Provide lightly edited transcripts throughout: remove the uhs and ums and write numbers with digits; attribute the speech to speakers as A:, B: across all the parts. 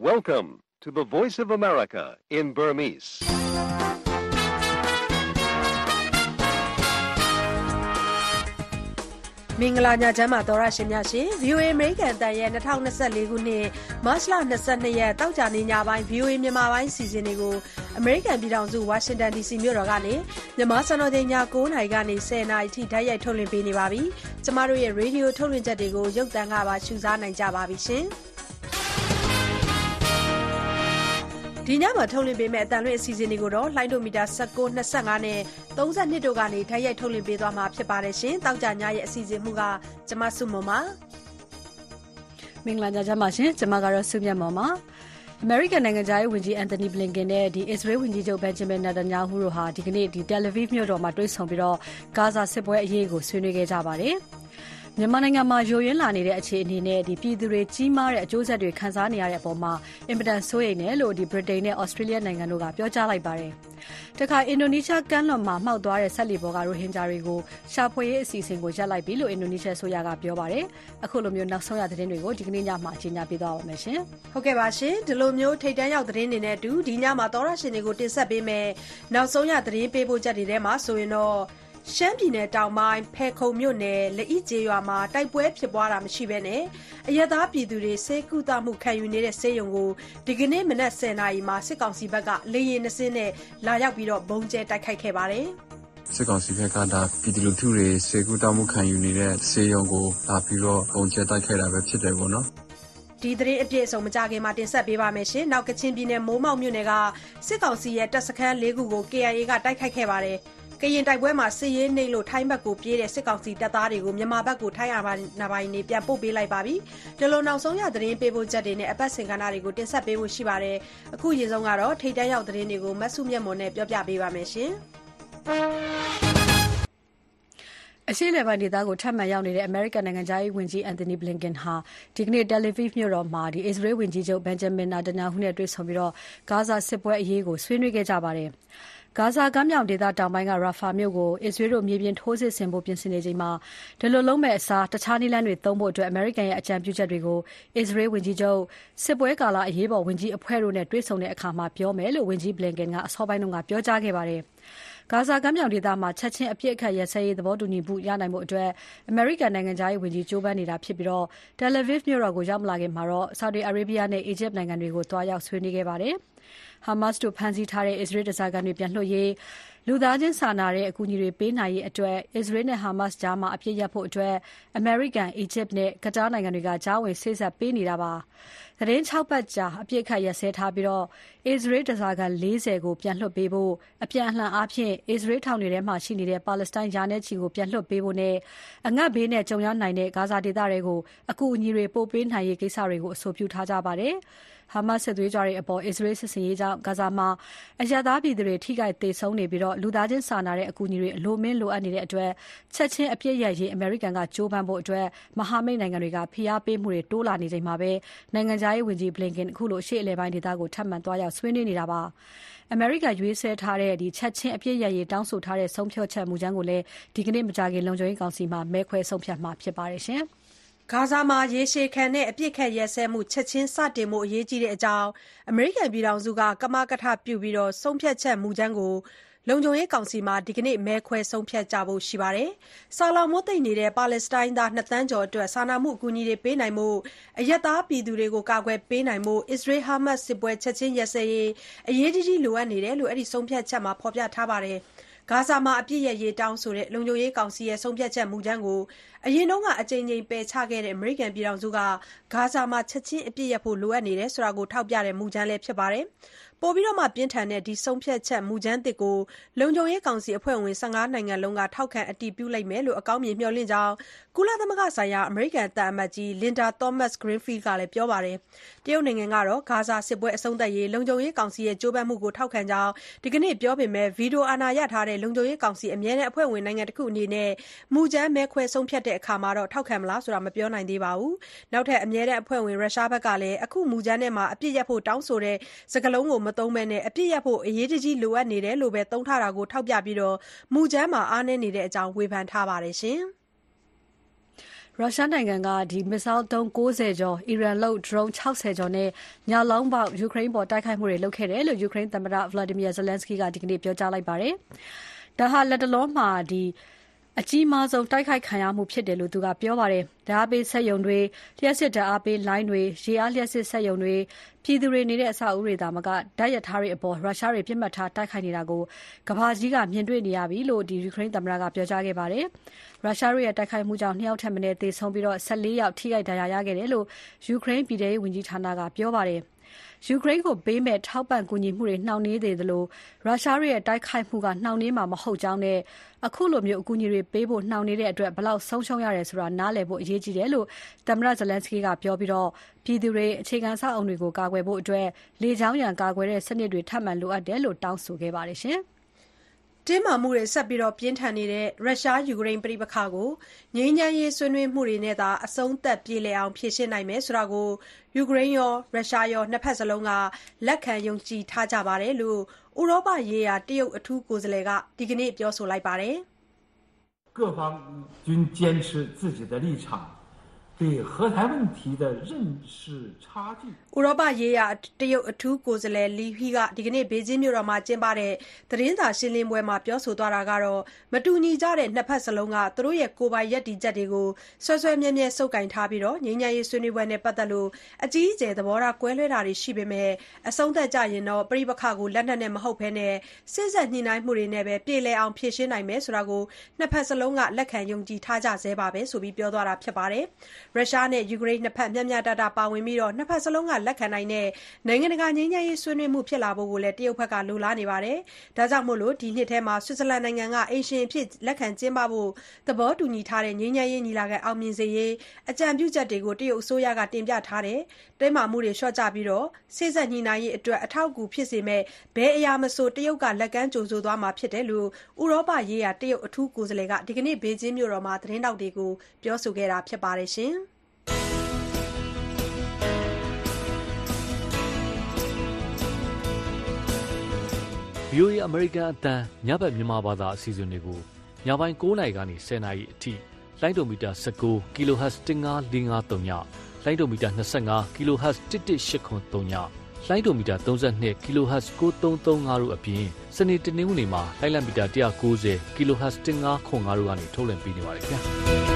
A: Welcome to the Voice of America in Burmese.
B: ။မင်္ဂလာညချမ်းပါသောရရှင်များရှင် VOA American တန်ရဲ့2024ခုနှစ်မတ်လ22ရက်တောက်ကြနေညပိုင်း VOA မြန်မာပိုင်းစီစဉ်တွေကို American ပြည်ထောင်စု Washington DC မြို့တော်ကနေမြန်မာစံတော်ချိန်ည9:00နာရီကနေ10:00နာရီထိဓာတ်ရိုက်ထုတ်လွှင့်ပေးနေပါပြီ။ကျမတို့ရဲ့ Radio ထုတ်လွှင့်ချက်တွေကိုရုပ်သံကပါရှုစားနိုင်ကြပါပြီရှင်။ဒီညမှာထုတ်လွှင့်ပေးမယ့်အတန်လွင့်အစီအစဉ်တွေကိုတော့လိုင်းဒိုမီတာ19 25နဲ့32တို့ကနေဓာတ်ရိုက်ထုတ်လွှင့်ပေးသွားမှာဖြစ်ပါတယ်ရှင်။တောက်ကြညရဲ့အစီအစဉ်မှုကကျမစုမုံပါ
C: မင်္ဂလာညချမ်းပါရှင်။ကျမကတော့စုမြတ်မော်ပါ။ American နိုင်ငံသားရေးဝန်ကြီးအန်တိုနီဘလင်ကန်နဲ့အစ္စရေးဝန်ကြီးချုပ်ဘန်ဂျမင်နာတန်ယာဟုတို့ဟာဒီကနေ့တယ်လီဗစ်မြို့တော်မှာတွေ့ဆုံပြီးတော့ဂါဇာစစ်ပွဲအရေးကိုဆွေးနွေးခဲ့ကြပါတယ်။မြန်မာနိုင်ငံမှာယိုယွင်းလာနေတဲ့အခြေအနေနဲ့ပြည်သူတွေကြီးမားတဲ့အကျိုးဆက်တွေခံစားနေရတဲ့အပေါ်မှာအင်မတန်စိုးရိမ်တယ်လို့ဗြိတိန်နဲ့ဩစတြေးလျနိုင်ငံတို့ကပြောကြားလိုက်ပါတယ်။တခါအင်ဒိုနီးရှားကမ်းလွန်မှာမှောက်သွားတဲ့ဆက်လီပေါ်ကရိုဟင်ဂျာတွေကိုရှာဖွေရေးအစီအစဉ်ကိုရပ်လိုက်ပြီလို့အင်ဒိုနီးရှားအစိုးရကပြောပါတယ်။အခုလိုမျိုးနောက်ဆုံးရသတင်းတွေကိုဒီကနေ့ညမှာအကြေညာပေးသွားပါမယ်ရှင်
B: ။ဟုတ်ကဲ့ပါရှင်။ဒီလိုမျိုးထိပ်တန်းရောက်သတင်းတွေနဲ့အတူဒီညမှာသောရရှင်တွေကိုတင်ဆက်ပေးမယ်။နောက်ဆုံးရသတင်းပေးပို့ချက်တွေထဲမှာဆိုရင်တော့ရှမ်းပြည်နယ်တောင်ပိုင်းဖဲခုံမြို့နယ်လက်ဤကျေးရွာမှာတိုက်ပွဲဖြစ်ပွားတာမရှိဘဲနဲ့အရက်သားပြည်သူတွေဆေးကုသမှုခံယူနေတဲ့ဆေးရုံကိုဒီကနေ့မနက်10:00နာရီမှာစစ်ကောင်စီဘက်ကလေယာဉ်2စင်းနဲ့လာရောက်ပြီးတော့ဘုံကျဲတိုက်ခိုက်ခဲ့ပါတယ်
D: ။စစ်ကောင်စီဘက်ကပြည်သူလူထုတွေဆေးကုသမှုခံယူနေတဲ့ဆေးရုံကိုလာပြီးတော့ဘုံကျဲတိုက်ခိုက်တာပဲဖြစ်တယ်ပေါ့နော်
B: ။ဒီသတင်းအပြည့်အစုံမကြခင်မှာတင်ဆက်ပေးပါမယ်ရှင်။နောက်ကချင်ပြည်နယ်မိုးမောက်မြို့နယ်ကစစ်ကောင်စီရဲ့တပ်စခန်း၄ခုကို KIA ကတိုက်ခိုက်ခဲ့ပါတယ်။ကရင်တိုက်ပွဲမှာစစ်ရေးနှိပ်လို့ထိုင်းဘက်ကိုပြေးတဲ့စစ်ကောင်စီတပ်သားတွေကိုမြန်မာဘက်ကိုထိုင်းအာဏာပိုင်တွေပြန်ပို့ပေးလိုက်ပါပြီ။ဒီလိုနောက်ဆုံးရသတင်းပေးပို့ချက်တွေနဲ့အပတ်စဉ်ကဏ္ဍတွေကိုတင်ဆက်ပေးဖို့ရှိပါတယ်။အခုရေဆုံးကတော့ထိပ်တန်းရောက်သတင်းတွေကိုမဆုမြတ်မွန်နဲ့ပြောပြပေးပါမယ်ရှင်
C: ။အရှေ့အလယ်ပိုင်းဒေသကိုထပ်မံရောက်နေတဲ့ American နိုင်ငံသားရေးဝန်ကြီးအန်တိုနီဘလင်ကန်ဟာဒီကနေ့တယ်လီဗစ်မြို့တော်မှာအစ္စရေးဝန်ကြီးချုပ်ဘန်ဂျမင်နာတန်ယာဟုနဲ့တွေ့ဆုံပြီးတော့ဂါဇာစစ်ပွဲအရေးကိုဆွေးနွေးခဲ့ကြပါတယ်။ဂါဇာကမ်းမြောင်ဒေသတောင်ပိုင်းကရာဖာမြို့ကိုအစ္စရေးတို့မြေပြင်ထိုးစစ်ဆင်ဖို့ပြင်ဆင်နေချိန်မှာဒီလိုလုံးမဲ့အစားတခြားနည်းလမ်းတွေသုံးဖို့အတွက်အမေရိကန်ရဲ့အကြံပြုချက်တွေကိုအစ္စရေးဝန်ကြီးချုပ်စစ်ပွဲကာလအရေးပေါ်ဝန်ကြီးအဖွဲ့တို့နဲ့တွေ့ဆုံတဲ့အခါမှာပြောမယ်လို့ဝန်ကြီးဘလင်ကန်ကအစောပိုင်းကပြောကြားခဲ့ပါတယ်။ဂါဇာကမ်းမြောင်ဒေသမှာချက်ချင်းအပြစ်အခတ်ရစဲရေးသဘောတူညီမှုရနိုင်မှုအတွက်အမေရိကန်နိုင်ငံသားရေးဝန်ကြီးကြိုးပမ်းနေတာဖြစ်ပြီးတော့တယ်လီဗစ်မြို့တော်ကိုရောက်မလာခင်မှာတော့ဆော်ဒီအာရေဗျနဲ့အီဂျစ်နိုင်ငံတွေကိုတွားရောက်ဆွေးနွေးခဲ့ပါတယ်။ Hamas တို့ဖမ်းဆီးထားတဲ့အစ္စရေးဓားစာခံတွေပြန်လွှတ်ရေးလူသားချင်းစာနာတဲ့အကူအညီတွေပေးနိုင်ရေးအတွက်အစ္စရေးနဲ့ Hamas ကြားမှာအပြစ်ရပ်ဖို့အတွက်အမေရိကန်၊အီဂျစ်နဲ့ကတားနိုင်ငံတွေကကြားဝင်စေ့စပ်ပေးနေတာပါ။သတင်း6ပတ်ကြာအပြစ်အခတ်ရပ်စဲထားပြီးတော့အစ္စရေးဓားစာခံ40ကိုပြန်လွှတ်ပေးဖို့အပြန်အလှန်အားဖြင့်အစ္စရေးထောင်တွေထဲမှာရှိနေတဲ့ပါလက်စတိုင်းယာနဲ့ချီကိုပြန်လွှတ်ပေးဖို့နဲ့အငတ်ဘေးနဲ့ကြုံရနိုင်တဲ့ဂါဇာဒေသတွေကိုအကူအညီတွေပို့ပေးနိုင်ရေးကိစ္စတွေကိုအဆိုပြုထားကြပါတယ်။ Hamas စစ်သွေးကြွတွေအပေါ်အစ္စရေးစစ်စင်ရေးကြောင့်ဂါဇာမှာအရပ်သားပြည်သူတွေထိခိုက်သေဆုံးနေပြီးတော့လူသားချင်းစာနာတဲ့အကူအညီတွေအလိုမင်းလိုအပ်နေတဲ့အတွက်ချက်ချင်းအပြစ်ရရေးအမေရိကန်ကကြိုးပမ်းဖို့အတွက်မဟာမိတ်နိုင်ငံတွေကဖိအားပေးမှုတွေတိုးလာနေချိန်မှာပဲနိုင်ငံခြားရေးဝန်ကြီးဘလင်ကန်အခုလိုအရှေ့အလယ်ပိုင်းဒေသကိုထပ်မံသွားရောက်ဆွေးနွေးနေတာပါ။အမေရိကန်ရွေးဆဲထားတဲ့ချက်ချင်းအပြစ်ရရေးတောင်းဆိုထားတဲ့ဆုံးဖြတ်ချက်မူကြမ်းကိုလည်းဒီကနေ့မကြာခင်လုံခြုံရေးကောင်စီမှာမဲခွဲဆုံးဖြတ်မှာဖြစ်ပါတယ်ရှင်။
B: ဂါဇာမှာရေရှည်ခံတဲ့အပြစ်ခတ်ရဲစဲမှုချက်ချင်းစတင်မှုအရေးကြီးတဲ့အကြောင်းအမေရိကန်ပြည်ထောင်စုကကမကထပြုပြီးတော့ဆုံးဖြတ်ချက်မူကြမ်းကိုလုံခြုံရေးကောင်စီမှာဒီကနေ့မဲခွဲဆုံးဖြတ်ကြဖို့ရှိပါတယ်။ဆာလောင်မိုးသိမ့်နေတဲ့ပါလက်စတိုင်းသား2သန်းကျော်အတွက်စာနာမှုအကူအညီတွေပေးနိုင်မှုအရက်သားပြည်သူတွေကိုကာကွယ်ပေးနိုင်မှုအစ္စရေးဟာမတ်စစ်ပွဲချက်ချင်းရပ်စဲရေးအရေးကြီးလိုအပ်နေတယ်လို့အဲ့ဒီဆုံးဖြတ်ချက်မှာဖော်ပြထားပါတယ်။ဂါဇာမှာအပြစ်ရရေးတောင်းဆိုတဲ့လုံခြုံရေးကောင်စီရဲ့ဆုံးဖြတ်ချက်မူကြမ်းကိုအရင်ကအကြိမ်ကြိမ်ပယ်ချခဲ့တဲ့အမေရိကန်ပြည်ထောင်စုကဂါဇာမှာချက်ချင်းအပြစ်ရဖို့လိုအပ်နေတယ်ဆိုတာကိုထောက်ပြတဲ့မူကြမ်းလည်းဖြစ်ပါတယ်။ပိုပြီးတော့မှပြင်းထန်တဲ့ဒီဆုံးဖြတ်ချက်မူကြမ်းသစ်ကိုလုံခြုံရေးကောင်စီအဖွဲ့ဝင်15နိုင်ငံလုံးကထောက်ခံအတည်ပြုလိုက်မယ်လို့အကောင်းမြင်မျှော်လင့်ကြောင်းကုလသမဂ္ဂဆိုင်ရာအမေရိကန်သံအမတ်ကြီးလင်ဒါသောမတ်ဂရင်းဖီးလ်ကလည်းပြောပါတယ်။တရုတ်နိုင်ငံကတော့ဂါဇာစစ်ပွဲအဆုံးသတ်ရေးလုံခြုံရေးကောင်စီရဲ့ကြိုးပမ်းမှုကိုထောက်ခံကြောင်းဒီကနေ့ပြောပေမဲ့ဗီဒီယိုအာဏာရထားတဲ့လုံခြုံရေးကောင်စီအမြဲတမ်းအဖွဲ့ဝင်နိုင်ငံတစ်ခုအနေနဲ့မူကြမ်းမဲခွဲဆုံးဖြတ်တဲ့အခါမှာတော့ထောက်ခံမလားဆိုတာမပြောနိုင်သေးပါဘူး။နောက်ထပ်အမြဲတမ်းအဖွဲ့ဝင်ရုရှားဘက်ကလည်းအခုမူကြမ်းထဲမှာအပြစ်ရပ်ဖို့တောင်းဆိုတဲ့စကားလုံးကိုမသုံးဘဲနဲ့အပြစ်ရပ်ဖို့အရေးကြီးလိုအပ်နေတယ်လို့ပဲသုံးထားတာကိုထောက်ပြပြီးတော့မူကြမ်းမှာအားနည်းနေတဲ့အကြောင်းဝေဖန်ထားပါတယ်ရှင်။
C: ရုရှားနိုင်ငံကမစ်ဆိုင်းဒုံး90ကျော်၊ အီရန်လုပ် drone 60ကျော်နဲ့ညလုံးပေါက်ယူကရိန်းပေါ်တိုက်ခိုက်မှုတွေလုပ်ခဲ့တယ်လို့ယူကရိန်းသမ္မတ Volodymyr Zelensky ကဒီကနေ့ပြောကြားလိုက်ပါတယ်။ဒါဟာလတ်တလောမှာအကြီးမားဆုံးတိုက်ခိုက်ခံရမှုဖြစ်တယ်လို့သူကပြောပါတယ်။ဓာတ်အားပေးစက်ရုံတွေ၊လျှပ်စစ်ဓာတ်အားပေးလိုင်းတွေ၊ရေအားလျှပ်စစ်စက်ရုံတွေ၊ပြည်သူတွေနေတဲ့အဆောက်အဦတွေသာမကဓာတ်ရထားတွေအပေါ်ရုရှားတွေပစ်မှတ်ထားတိုက်ခိုက်နေတာကိုကမ္ဘာကြီးကမြင်တွေ့နေရပြီလို့ယူကရိန်းသမ္မတကပြောကြားခဲ့ပါတယ်။ရုရှားတို့ရဲ့တိုက်ခိုက်မှုကြောင့်2ယောက်ထက်မနည်းသေဆုံးပြီး14ယောက်ထိခိုက်ဒဏ်ရာရခဲ့တယ်လို့ယူကရိန်းပြည်ထရေးဝန်ကြီးဌာနကပြောပါတယ်။ယူကရိန်းကိုပေးမဲ့ထောက်ပံ့ကူညီမှုတွေနှောင့်နှေးနေသလိုရုရှားရဲ့တိုက်ခိုက်မှုကနှောင့်နှေးမှာမဟုတ်ကြောင်းနဲ့အခုလိုမျိုးအကူအညီတွေပေးဖို့နှောင့်နှေးတဲ့အတွက်ဘယ်လောက်ဆုံးရှုံးရတယ်ဆိုတာနားလည်ဖို့အရေးကြီးတယ်လို့သမ္မတ Zelensky ကပြောပြီးပြည်သူတွေအခြေခံအဆောက်အအုံတွေကိုကာကွယ်ဖို့အတွက်လေကြောင်းရန်ကာကွယ်တဲ့စနစ်တွေထပ်မံလိုအပ်တယ်လို့တောင်းဆိုခဲ့ပါတယ်ရှင်။
B: တင်းမာမှုတွေဆက်ပြီးပြင်းထန်နေတဲ့ရုရှားယူကရိန်းပဋိပက္ခကိုငြိမ်းချမ်းရေးဆွေးနွေးမှုတွေနဲ့သာအဆုံးသတ်ပြေလည်အောင်ဖြေရှင်းနိုင်မယ်ဆိုတာကိုယူကရိန်းရောရုရှားရောနှစ်ဖက်စလုံးကလက်ခံယုံကြည်ထားကြပါတယ်လို့ဥရောပရေးရာတရုတ်အထူးကိုယ်စားလှယ်ကဒီကနေ့ပြောဆိုလိုက်ပါတယ်
E: ။各方均坚持自己的立场。对和谈问题的认识差距
B: ဥရောပရေးရာတရုတ်အထူးကိုယ်စားလှယ်လီဟီကဒီကနေ့ဘေဂျင်းမြို့တော်မှာကျင်းပတဲ့သတင်းစာရှင်းလင်းပွဲမှာပြောဆိုသွားတာကတော့မတူညီကြတဲ့နှစ်ဖက်စလုံးကသူတို့ရဲ့ကိုယ်ပိုင်ရပ်တည်ချက်တွေကိုဆွဲမြဲစုပ်ကိုင်ထားပြီးငြိမ်းချမ်းရေးဆွေးနွေးပွဲနဲ့ပတ်သက်လို့အကြီးအကျယ်သဘောထားကွဲလွဲတာတွေရှိပေမဲ့အဆုံးသတ်ကြရင်တော့ပဋိပက္ခကိုလက်နက်နဲ့မဟုတ်ဘဲစေ့စပ်ညှိနှိုင်းမှုတွေနဲ့ပဲပြေလည်အောင်ဖြေရှင်းနိုင်မယ်ဆိုတာကိုနှစ်ဖက်စလုံးကလက်ခံယုံကြည်ထားကြဆဲပါပဲဆိုပြီးပြောသွားတာဖြစ်ပါတယ်။ရုရှားနဲ့ယူကရိန်းနှစ်ဖက်မျှမျှတတပါဝင်ပြီးနှစ်ဖက်စလုံးကလက်ခံနိုင်တဲ့နိုင်ငံတကာငြိမ်းချမ်းရေးဆွေးနွေးမှုဖြစ်လာဖို့ကိုလည်းတရုတ်ဘက်ကလိုလားနေပါတယ်။ဒါကြောင့်ဒီနှစ်ထဲမှာဆွစ်ဇာလန်နိုင်ငံကအိမ်ရှင်အဖြစ်လက်ခံကျင်းပဖို့သဘောတူညီထားတဲ့ငြိမ်းချမ်းရေးညီလာခံအောင်မြင်စေရေးအကြံပြုချက်တွေကိုတရုတ်အစိုးရကတင်ပြထားတဲ့တင်းမာမှုတွေလျှော့ချပြီးစေ့စပ်ညှိနှိုင်းရေးအတွက်အထောက်အကူဖြစ်စေမဲ့ဘယ်အရာမဆိုတရုတ်ကလက်ကမ်းကြိုဆိုသွားမှာဖြစ်တယ်လို့ဥရောပရေးရာတရုတ်အထူးကိုယ်စားလှယ်ကဒီကနေ့ဘေဂျင်းမြို့တော်မှာသတင်းထောက်တွေကိုပြောဆိုခဲ့တာဖြစ်ပါတယ်ရှင်။
F: VOA အမေရိကန်အသံညဘက်မြန်မာဘာသာအစီအစဉ်တွေကိုညပိုင်း9:00နာရီကနေ10:00နာရီအထိလိုင်းဒိုမီတာ19 kHz 15553ညလိုင်းဒိုမီတာ25 kHz 11803ညလိုင်းဒိုမီတာ32 kHz 9335တို့အပြင်စနေတနင်္ဂနွေမှာလိုင်းလံမီတာ190 kHz 1505တို့ကနေထုတ်လွှင့်ပေးနေပါတယ်ခင်ဗျာ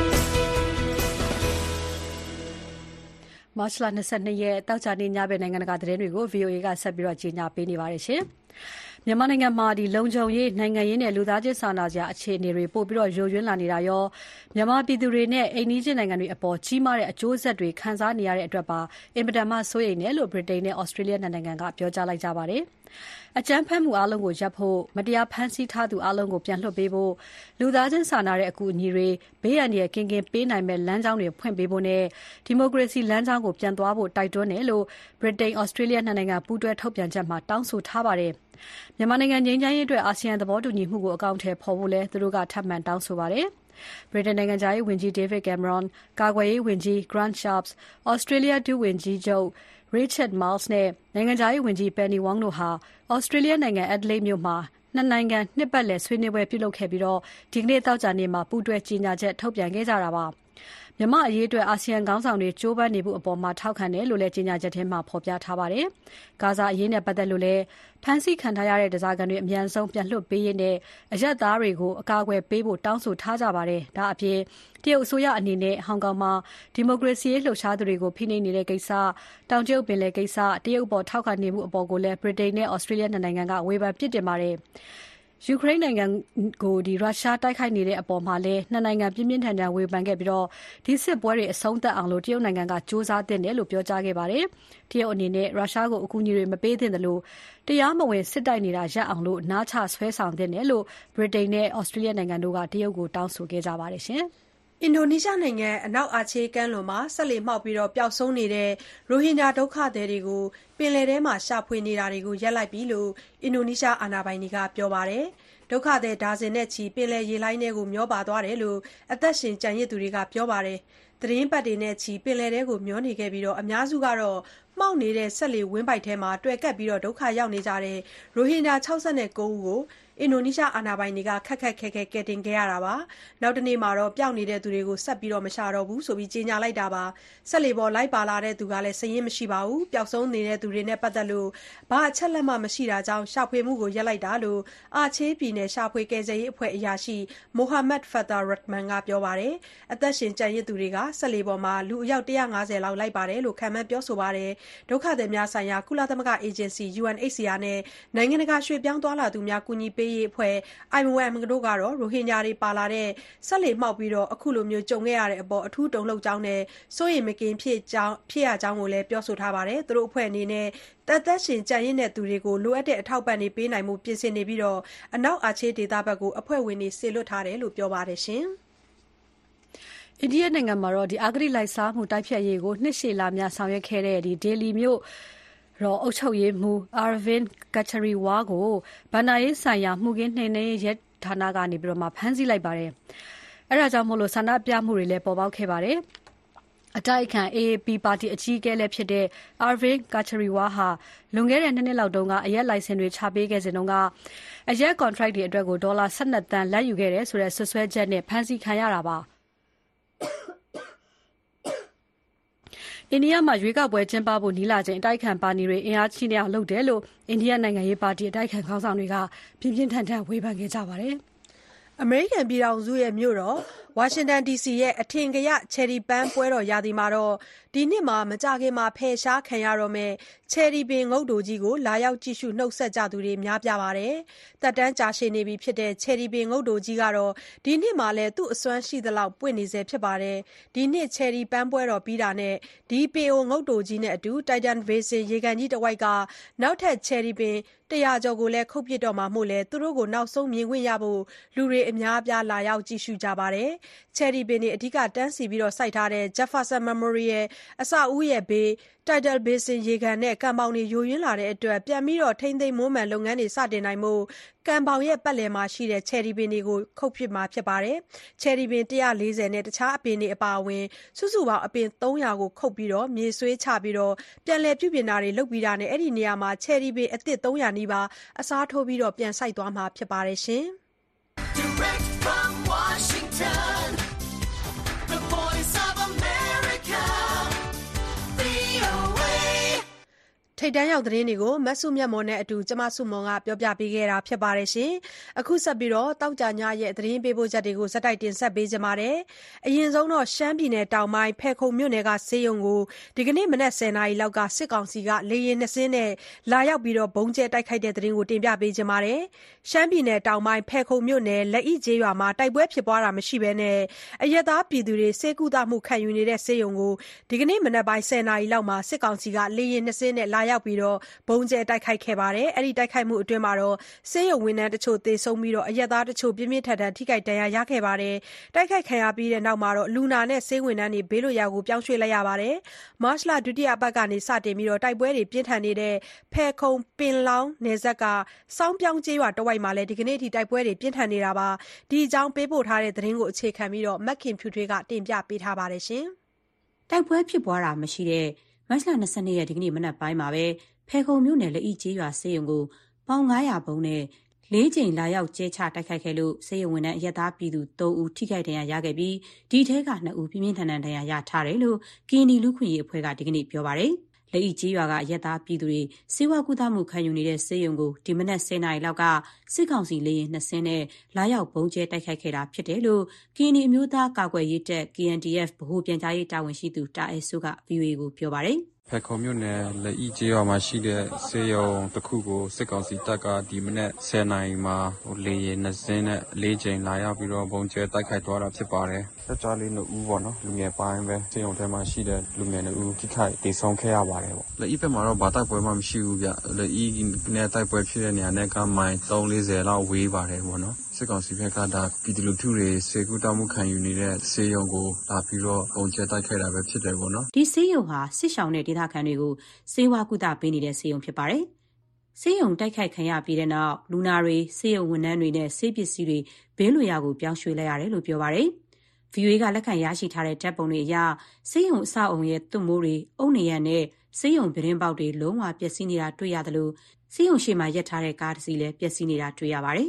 C: မတ်လ22ရက်တောက်ကြနေညဘက်နိုင်ငံတကာသတင်းတွေကို VOA ကဆက်ပြီးကြေညာပေးနေပါတယ်ရှင်။မြန်မာနိုင်ငံမှာလုံခြုံရေးနိုင်ငံရေးနဲ့လူသားချင်းစာနာစရာအခြေအနေတွေပိုပြီးယိုယွင်းလာနေတာရောမြန်မာပြည်သူတွေနဲ့အိမ်နီးချင်းနိုင်ငံတွေအပေါ်ကြီးမားတဲ့အကျိုးဆက်တွေခံစားနေရတဲ့အတွက်ပါအင်မတန်မှစိုးရိမ်တယ်လို့ဗြိတိန်နဲ့ဩစတြေးလျနိုင်ငံကပြောကြားလိုက်ကြပါတယ်။အကြမ်းဖက်မှုအလုံးကိုရပ်ဖို့မတရားဖမ်းဆီးထားသူအလုံးကိုပြန်လွှတ်ပေးဖို့လူသားချင်းစာနာတဲ့အကူအညီတွေဘေးအန္တရာယ်ကင်းပေးနိုင်မဲ့လမ်းကြောင်းတွေဖွင့်ပေးဖို့နဲ့ဒီမိုကရေစီလမ်းကြောင်းကိုပြန်သွားဖို့တိုက်တွန်းတယ်လို့ဗြိတိန်ဩစတြေးလျနိုင်ငံပူးတွဲထုတ်ပြန်ချက်မှာတောင်းဆိုထားပါတယ်။မြန်မာနိုင်ငံငြိမ်းချမ်းရေးအတွက်အာဆီယံသဘောတူညီမှုကိုအကောင်အထည်ဖော်ဖို့လည်းသူတို့ကထပ်မံတောင်းဆိုပါတယ်။ဗြိတိန်နိုင်ငံသားရေးဝန်ကြီး David Cameron ကာကွယ်ရေးဝန်ကြီး Grant Shapps ဩစတြေးလျဒုဝန်ကြီးချုပ် Richard Marles နဲ့နိုင်ငံသားရေးဝန်ကြီး Penny Wong တို့ဟာဩစတြေးလျနိုင်ငံ Adelaide မြို့မှာနှစ်နိုင်ငံနှစ်ပတ်လည်ဆွေးနွေးပွဲပြုလုပ်ခဲ့ပြီးဒီကနေ့သောကြာနေ့မှာပူးတွဲကြေညာချက်ထုတ်ပြန်ခဲ့ကြတာပါ။မြန်မာအရေးအတွက်အာဆီယံခေါင်းဆောင်တွေကြိုးပမ်းနေမှုအပေါ်မှာထောက်ခံတယ်လို့လည်းကြေညာချက်ထဲမှာဖော်ပြထားပါတယ်။ဂါဇာအရေးနဲ့ပတ်သက်လို့လည်းဖမ်းဆီးခံထားရတဲ့ဓားစာခံတွေအမြန်ဆုံးပြန်လွှတ်ပေးရေးနဲ့အရပ်သားတွေကိုအကာအကွယ်ပေးဖို့တောင်းဆိုထားကြပါတယ်။ဒါအပြင်တရုတ်အစိုးရအနေနဲ့ဟောင်ကောင်မှာဒီမိုကရေစီရေးလှုပ်ရှားသူတွေကိုဖိနှိပ်နေတဲ့ကိစ္စတောင်တရုတ်ပင်လယ်ကိစ္စတရုတ်ပေါ်ထောက်ခံနေမှုအပေါ်ကိုလည်းဗြိတိန်နဲ့ဩစတြေးလျနိုင်ငံကဝေဖန်ပြစ်တင်ပါတယ်။ယူကရိန်းနိုင်ငံကိုရုရှားတိုက်ခိုက်နေတဲ့အပေါ်မှာလည်းနှစ်နိုင်ငံပြင်းပြင်းထန်ထန်ဝေဖန်ခဲ့ပြီးဒီစစ်ပွဲတွေအဆုံးသတ်အောင်တရုတ်နိုင်ငံကစ조사သင့်တယ်လို့ပြောကြားခဲ့ပါတယ်။တရုတ်အနေနဲ့ရုရှားကိုအကူအညီတွေမပေးသင့်တယ်လို့တရားမဝင်စစ်တိုက်နေတာရပ်အောင်နားချဆွဲဆောင်သင့်တယ်လို့ဗြိတိန်နဲ့ဩစတြေးလျနိုင်ငံတို့ကတရုတ်ကိုတောင်းဆိုခဲ့ကြပါတယ်ရှင်။
B: အင်ဒိုနီးရှားနိုင်ငံအနောက်အာချေးကမ်းလွန်မှာစက်လှေမှောက်ပြီးပျောက်ဆုံးနေတဲ့ရိုဟင်ဂျာဒုက္ခသည်တွေကိုပင်လယ်ထဲမှာရှာဖွေနေတာတွေကိုရပ်လိုက်ပြီလို့အင်ဒိုနီးရှားအာဏာပိုင်တွေကပြောပါတယ်။ဒုက္ခသည်ဒါဇင်နဲ့ချီပင်လယ်ရေလှိုင်းထဲကိုမျောပါသွားတယ်လို့အသက်ရှင်ကျန်ရစ်သူတွေကပြောပါတယ်။သတင်းပတ်တွေနဲ့ချီပင်လယ်ထဲကိုမျောနေခဲ့ပြီးအများစုကတော့မှောက်နေတဲ့စက်လှေဝင်းပိုက်ထဲမှာတွေ့ကပ်ပြီးဒုက္ခရောက်နေကြတဲ့ရိုဟင်ဂျာ69ဦးကိုအင်ဒိုနီးရှားအာဏာပိုင်တွေကခက်ခက်ခဲခဲကယ်တင်ခဲ့ရတာပါ။နောက်တနေ့မှာတော့ပျောက်နေတဲ့သူတွေကိုဆက်ပြီးမရှာတော့ဘူးဆိုပြီးကြေညာလိုက်တာပါ။စက်လှေပေါ်လိုက်ပါလာတဲ့သူကလည်းစာရင်းမရှိပါဘူး။ပျောက်ဆုံးနေတဲ့သူတွေနဲ့ပတ်သက်လို့ဘာအချက်လက်မှမရှိတာကြောင့်ရှာဖွေမှုကိုရပ်လိုက်တာလို့အာချေးပြည်နယ်ရှာဖွေကယ်ဆယ်ရေးအဖွဲ့အရာရှိမိုဟာမက်Fathur Rahman ကပြောပါတယ်။အသက်ရှင်ကျန်ရစ်သူတွေကစက်လှေပေါ်မှာလူအယောက်150လောက်လိုက်ပါတယ်လို့ခန့်မှန်းပြောဆိုပါတယ်။ဒုက္ခသည်များဆိုင်ရာကုလသမဂ္ဂအေဂျင်စီ UNHCR နဲ့နိုင်ငံတကာရွှေ့ပြောင်းသွားလာသူများကူညီပေးရေးအဖွဲ့ IOM တို့ကတော့ရိုဟင်ဂျာတွေပါလာတဲ့စက်လှေမှောက်ပြီးအခုလိုကြုံခဲ့ရတဲ့အပေါ်အထူးတုန်လှုပ်ကြောင်းနဲ့စိုးရိမ်မကင်းဖြစ်ရကြောင်းကိုလည်းပြောဆိုထားပါတယ်။သူတို့အဖွဲ့အနေနဲ့သက်ရှင်ကျန်ရစ်တဲ့သူတွေကိုလိုအပ်တဲ့အထောက်ပံ့တွေပေးနိုင်မှုပြင်ဆင်နေပြီးအနောက်အာချေးဒေသဘက်ကိုအဖွဲ့ဝင်တွေစေလွှတ်ထားတယ်လို့ပြောပါတယ်။
C: အိန္ဒိယနိုင်ငံမှာတော့အဂတိလိုက်စားမှုတိုက်ဖျက်ရေးကိုနှစ်ရှည်လများဆောင်ရွက်ခဲ့တဲ့ဒေလီမြို့အုပ်ချုပ်ရေးမှူး Arvind Kejriwal ကိုဘဏ္ဍာရေးဆိုင်ရာမှုခင်းနှိမ်နင်းရေးရဲဌာနကနေဖမ်းဆီးလိုက်ပါတယ်။အဲဒါကြောင့်ဆန္ဒပြမှုတွေလည်းပေါ်ပေါက်ခဲ့ပါတယ်။အတိုက်အခံ AAP ပါတီအကြီးအကဲလည်းဖြစ်တဲ့ Arvind Kejriwal ဟာလွန်ခဲ့တဲ့2နှစ်လောက်တုန်းကအရက်လိုင်စင်တွေချပေးခဲ့စဉ်တုန်းကအရက် contract တွေအတွက်ဒေါ်လာ12သန်းလာဘ်ယူခဲ့တယ်ဆိုတဲ့စွပ်စွဲချက်နဲ့ဖမ်းဆီးခံရတာပါ။အိန္ဒိယမှာရွေးကောက်ပွဲကျင်းပဖို့နီးလာချိန်အတိုက်အခံပါတီတွေအင်အားကြီးနေအောင်လုပ်တယ်လို့အိန္ဒိယနိုင်ငံရေးပါတီအတိုက်အခံခေါင်းဆောင်တွေကပြင်းပြင်းထန်ထန်ဝေဖန်ခဲ့ကြပါတယ်
B: ။အမေရိကန်ပြည်ထောင်စုရဲ့မြို့တော်ဝါရှင်တန် DC ရဲ့အထင်ကရချယ်ရီပန်းပွဲတော်ရာသီမှာဒီနှစ်မှာမကြာခင်ဖယ်ရှားခံရတော့မယ့်ချယ်ရီပင်ငုတ်တိုကြီးကိုလာရောက်ကြည့်ရှုနှုတ်ဆက်ကြသူတွေများပြားပါတယ်။သက်တမ်းကြာရှည်နေပြီဖြစ်တဲ့ချယ်ရီပင်ငုတ်တိုကြီးကတော့ဒီနှစ်မှာလည်းသူ့အစွမ်းရှိသလောက်ပွင့်နေဆဲဖြစ်ပါတယ်။ဒီနှစ်ချယ်ရီပန်းပွဲတော်ပြီးတာနဲ့ဒီပင်ငုတ်တိုကြီးနဲ့အတူ Titan Basin ရေကန်ကြီးတစ်ဝိုက်ကနောက်ထပ်ချယ်ရီပင်100ကျော်ကိုလည်းခုတ်ပစ်တော့မှာမို့သူတို့ကိုနောက်ဆုံးမြင်ခွင့်ရဖို့လူတွေအများအပြားလာရောက်ကြည့်ရှုကြပါတယ်။ချယ်ရီပင်တွေအဓိကတန်းစီစိုက်ထားတဲ့ Jefferson Memorial အဆောက်အဦရဲ့ဘေး Titan Basin ရေကန်နဲ့ကန်ဘောင်တွေယိုယွင်းလာတဲ့အတွက်ပြန်ပြီးထိန်းသိမ်းမွမ်းမံလုပ်ငန်းတွေစတင်နိုင်ဖို့ကန်ဘောင်ရဲ့ပတ်လည်မှာရှိတဲ့ချယ်ရီပင်တွေကိုခုတ်ပစ်မှာဖြစ်ပါတယ်။ချယ်ရီပင်140နဲ့တခြားအပင်တွေအပါအဝင်စုစုပေါင်းအပင်300ကိုခုတ်ပြီးမြေဆွေးချပြီးပြန်လည်ပြုပြင်တာတွေလုပ်ပြီးတာနဲ့အဲ့ဒီနေရာမှာချယ်ရီပင်အသစ်300နီးပါးအစားထိုးပြီးပြန်စိုက်သွားမှာဖြစ်ပါတယ်ရှင်။ Direct from Washington, the voice of America, VOA ထိပ်တန်းရောက်သတင်းတွေကိုမဆုမြတ်မော်နဲ့အတူကျမဆုမွန်ကပြောပြပေးခဲ့တာဖြစ်ပါတယ်ရှင်။အခုဆက်ပြီးတောက်ကြညရဲ့သတင်းပေးပို့ချက်တွေကိုဇက်တိုက်တင်ဆက်ပေးကြပါမယ်။အရင်ဆုံးရှမ်းပြည်နယ်တောင်ပိုင်းဖယ်ခုံမြို့နယ်ကဆေးရုံကိုဒီကနေ့မနက်10:00 နာရီလောက်ကစစ်ကောင်စီကလေယာဉ်2စင်းနဲ့လာရောက်ပြီးဘုံကျဲတိုက်ခိုက်တဲ့သတင်းကိုတင်ပြပေးကြပါမယ်။ရှမ်းပြည်နယ်တောင်ပိုင်းဖယ်ခုံမြို့နယ်လက်ဣကျေးရွာမှာတိုက်ပွဲဖြစ်ပွားတာမရှိဘဲနဲ့အရက်သားပြည်သူတွေဆေးကုသမှုခံယူနေတဲ့ဆေးရုံကိုဒီကနေ့မနက်ပိုင်း10:00 နာရီလောက်မှာစစ်ကောင်စီကလေယာဉ်2စင်းနဲ့လာရောက်ပြီးဘုံကျဲတိုက်ခိုက်ခဲ့ပါတယ်။အဲ့ဒီတိုက်ခိုက်မှုအတွင်းဆေးရုံဝန်ထမ်းတချို့သေဆုံးပြီးအရက်သားတချို့ပြင်းပြင်းထန်ထန်ထိခိုက်ဒဏ်ရာရခဲ့ပါတယ်။တိုက်ခိုက်ခံရပြီးတဲ့နောက်လူနာနဲ့ဆေးဝန်ထမ်းတွေဘေးလွတ်ရာကိုပြောင်းရွှေ့လိုက်ရပါတယ်။မတ်လဒုတိယပတ်ကနေစတင်ပြီးတိုက်ပွဲတွေပြင်းထန်နေတဲ့ဖယ်ခုံပင်လောင်းနယ်စပ်ကစောင်းပြောင်းကျေးရွာတဝိုက်မှာလည်းဒီကနေ့ထိတိုက်ပွဲတွေပြင်းထန်နေတာပါ။ဒီအကြောင်းပေးပို့ထားတဲ့သတင်းကိုအခြေခံပြီးမက်ခင်ဖြူထွေးကတင်ပြပေးထားပါတယ်ရှင်
G: ။တိုက်ပွဲဖြစ်ပွားတာမရှိတဲ့မတ်လ22ရက်ဒီကနေ့မနက်ပိုင်းမှာပဲဖယ်ခုံမြို့နယ်လက်ဣကျေးရွာဆေးရုံကိုပေါင်900ဘုံနဲ့4ကြိမ်လာရောက်ကျဲချတိုက်ခိုက်ခဲ့လို့ဆေးရုံဝန်ထမ်းအရက်သားပြည်သူ3ဦးထိခိုက်ဒဏ်ရာရခဲ့ပြီးဒီထဲက2ဦးပြင်းပြင်းထန်ထန်ဒဏ်ရာရထားတယ်လို့ကရင်နီလူခွင့်ရေးအဖွဲ့ကဒီကနေ့ပြောပါတယ်။လက်ဣကျေးရွာကအရက်သားပြည်သူတွေစေဝါကုသမှုခံယူနေတဲ့ဆေးရုံကိုဒီမနက်10:00 နာရီလောက်ကစစ်ကောင်စီလေယာဉ်2စင်းနဲ့လာရောက်ဘုံကျဲတိုက်ခိုက်ခဲ့တာဖြစ်တယ်လို့ကရင်နီအမျိုးသားကာကွယ်ရေးတပ် KNDF ဗဟိုပြန်ကြားရေးတာဝန်ရှိသူတာအဲဆုက VOA ကိုပြောပါတယ်။
D: ဖယ်ခုံမြို့နယ်လက်ဣကျေးရွာမှာရှိတဲ့ဆေးရုံတစ်ခုကိုစစ်ကောင်စီတပ်ကဒီမနက်10:00 နာရီမှာလေယာဉ်2စင်းနဲ့4ကြိမ်လာရောက်ပြီးဘုံကျဲတိုက်ခိုက်သွားတာဖြစ်ပါတယ်။ယောက်ျားလေး2ဦးပေါ့နော်လူငယ်ပိုင်းပဲဆေးရုံထဲမှာရှိတဲ့လူငယ်2ဦးထိခိုက်ဒေဆုံးခဲ့ရပါတယ်ပေါ့။လက်ဣဘက်မှာတော့ဘာတိုက်ပွဲမှမရှိဘူးဗျ။လက်ဣနဲ့တိုက်ပွဲဖြစ်တဲ့နေရာနဲ့ကမိုင်340လောက်ဝေးပါတယ်ပေါ့နော်။စစ်ကောင်စီဘက်ကပြည်သူလူထုတွေစေကူတောင်းမှုခံယူနေတဲ့ဆေးရုံကိုလာပြီးဘုံကျဲတိုက်ခိုက်တာပဲဖြစ်တယ်ပေါ့နော်
G: ။ဒီဆေးရုံဟာစစ်ရှောင်တဲ့ဒေသခံတွေကိုဆေးဝါးကုသပေးနေတဲ့ဆေးရုံဖြစ်ပါတယ်။ဆေးရုံတိုက်ခိုက်ခံရပြီးတဲ့နောက်လူနာတွေဆေးရုံဝန်ထမ်းတွေနဲ့ဆေးပစ္စည်းတွေဘေးလွတ်ရာကိုပြောင်းရွှေ့လိုက်ရတယ်လို့ပြောပါတယ်။ VOA ကလက်ခံရရှိထားတဲ့ဓာတ်ပုံတွေအရဆေးရုံအဆောက်အုံရဲ့သွပ်မိုးတွေအုတ်နံရံနဲ့ဆေးရုံပြတင်းပေါက်တွေလုံးဝပျက်စီးနေတာတွေ့ရတယ်လို့ဆေးရုံရှိမှာရပ်ထားတဲ့ကားတစ်စီးလည်းပျက်စီးနေတာတွေ့ရပါတယ်။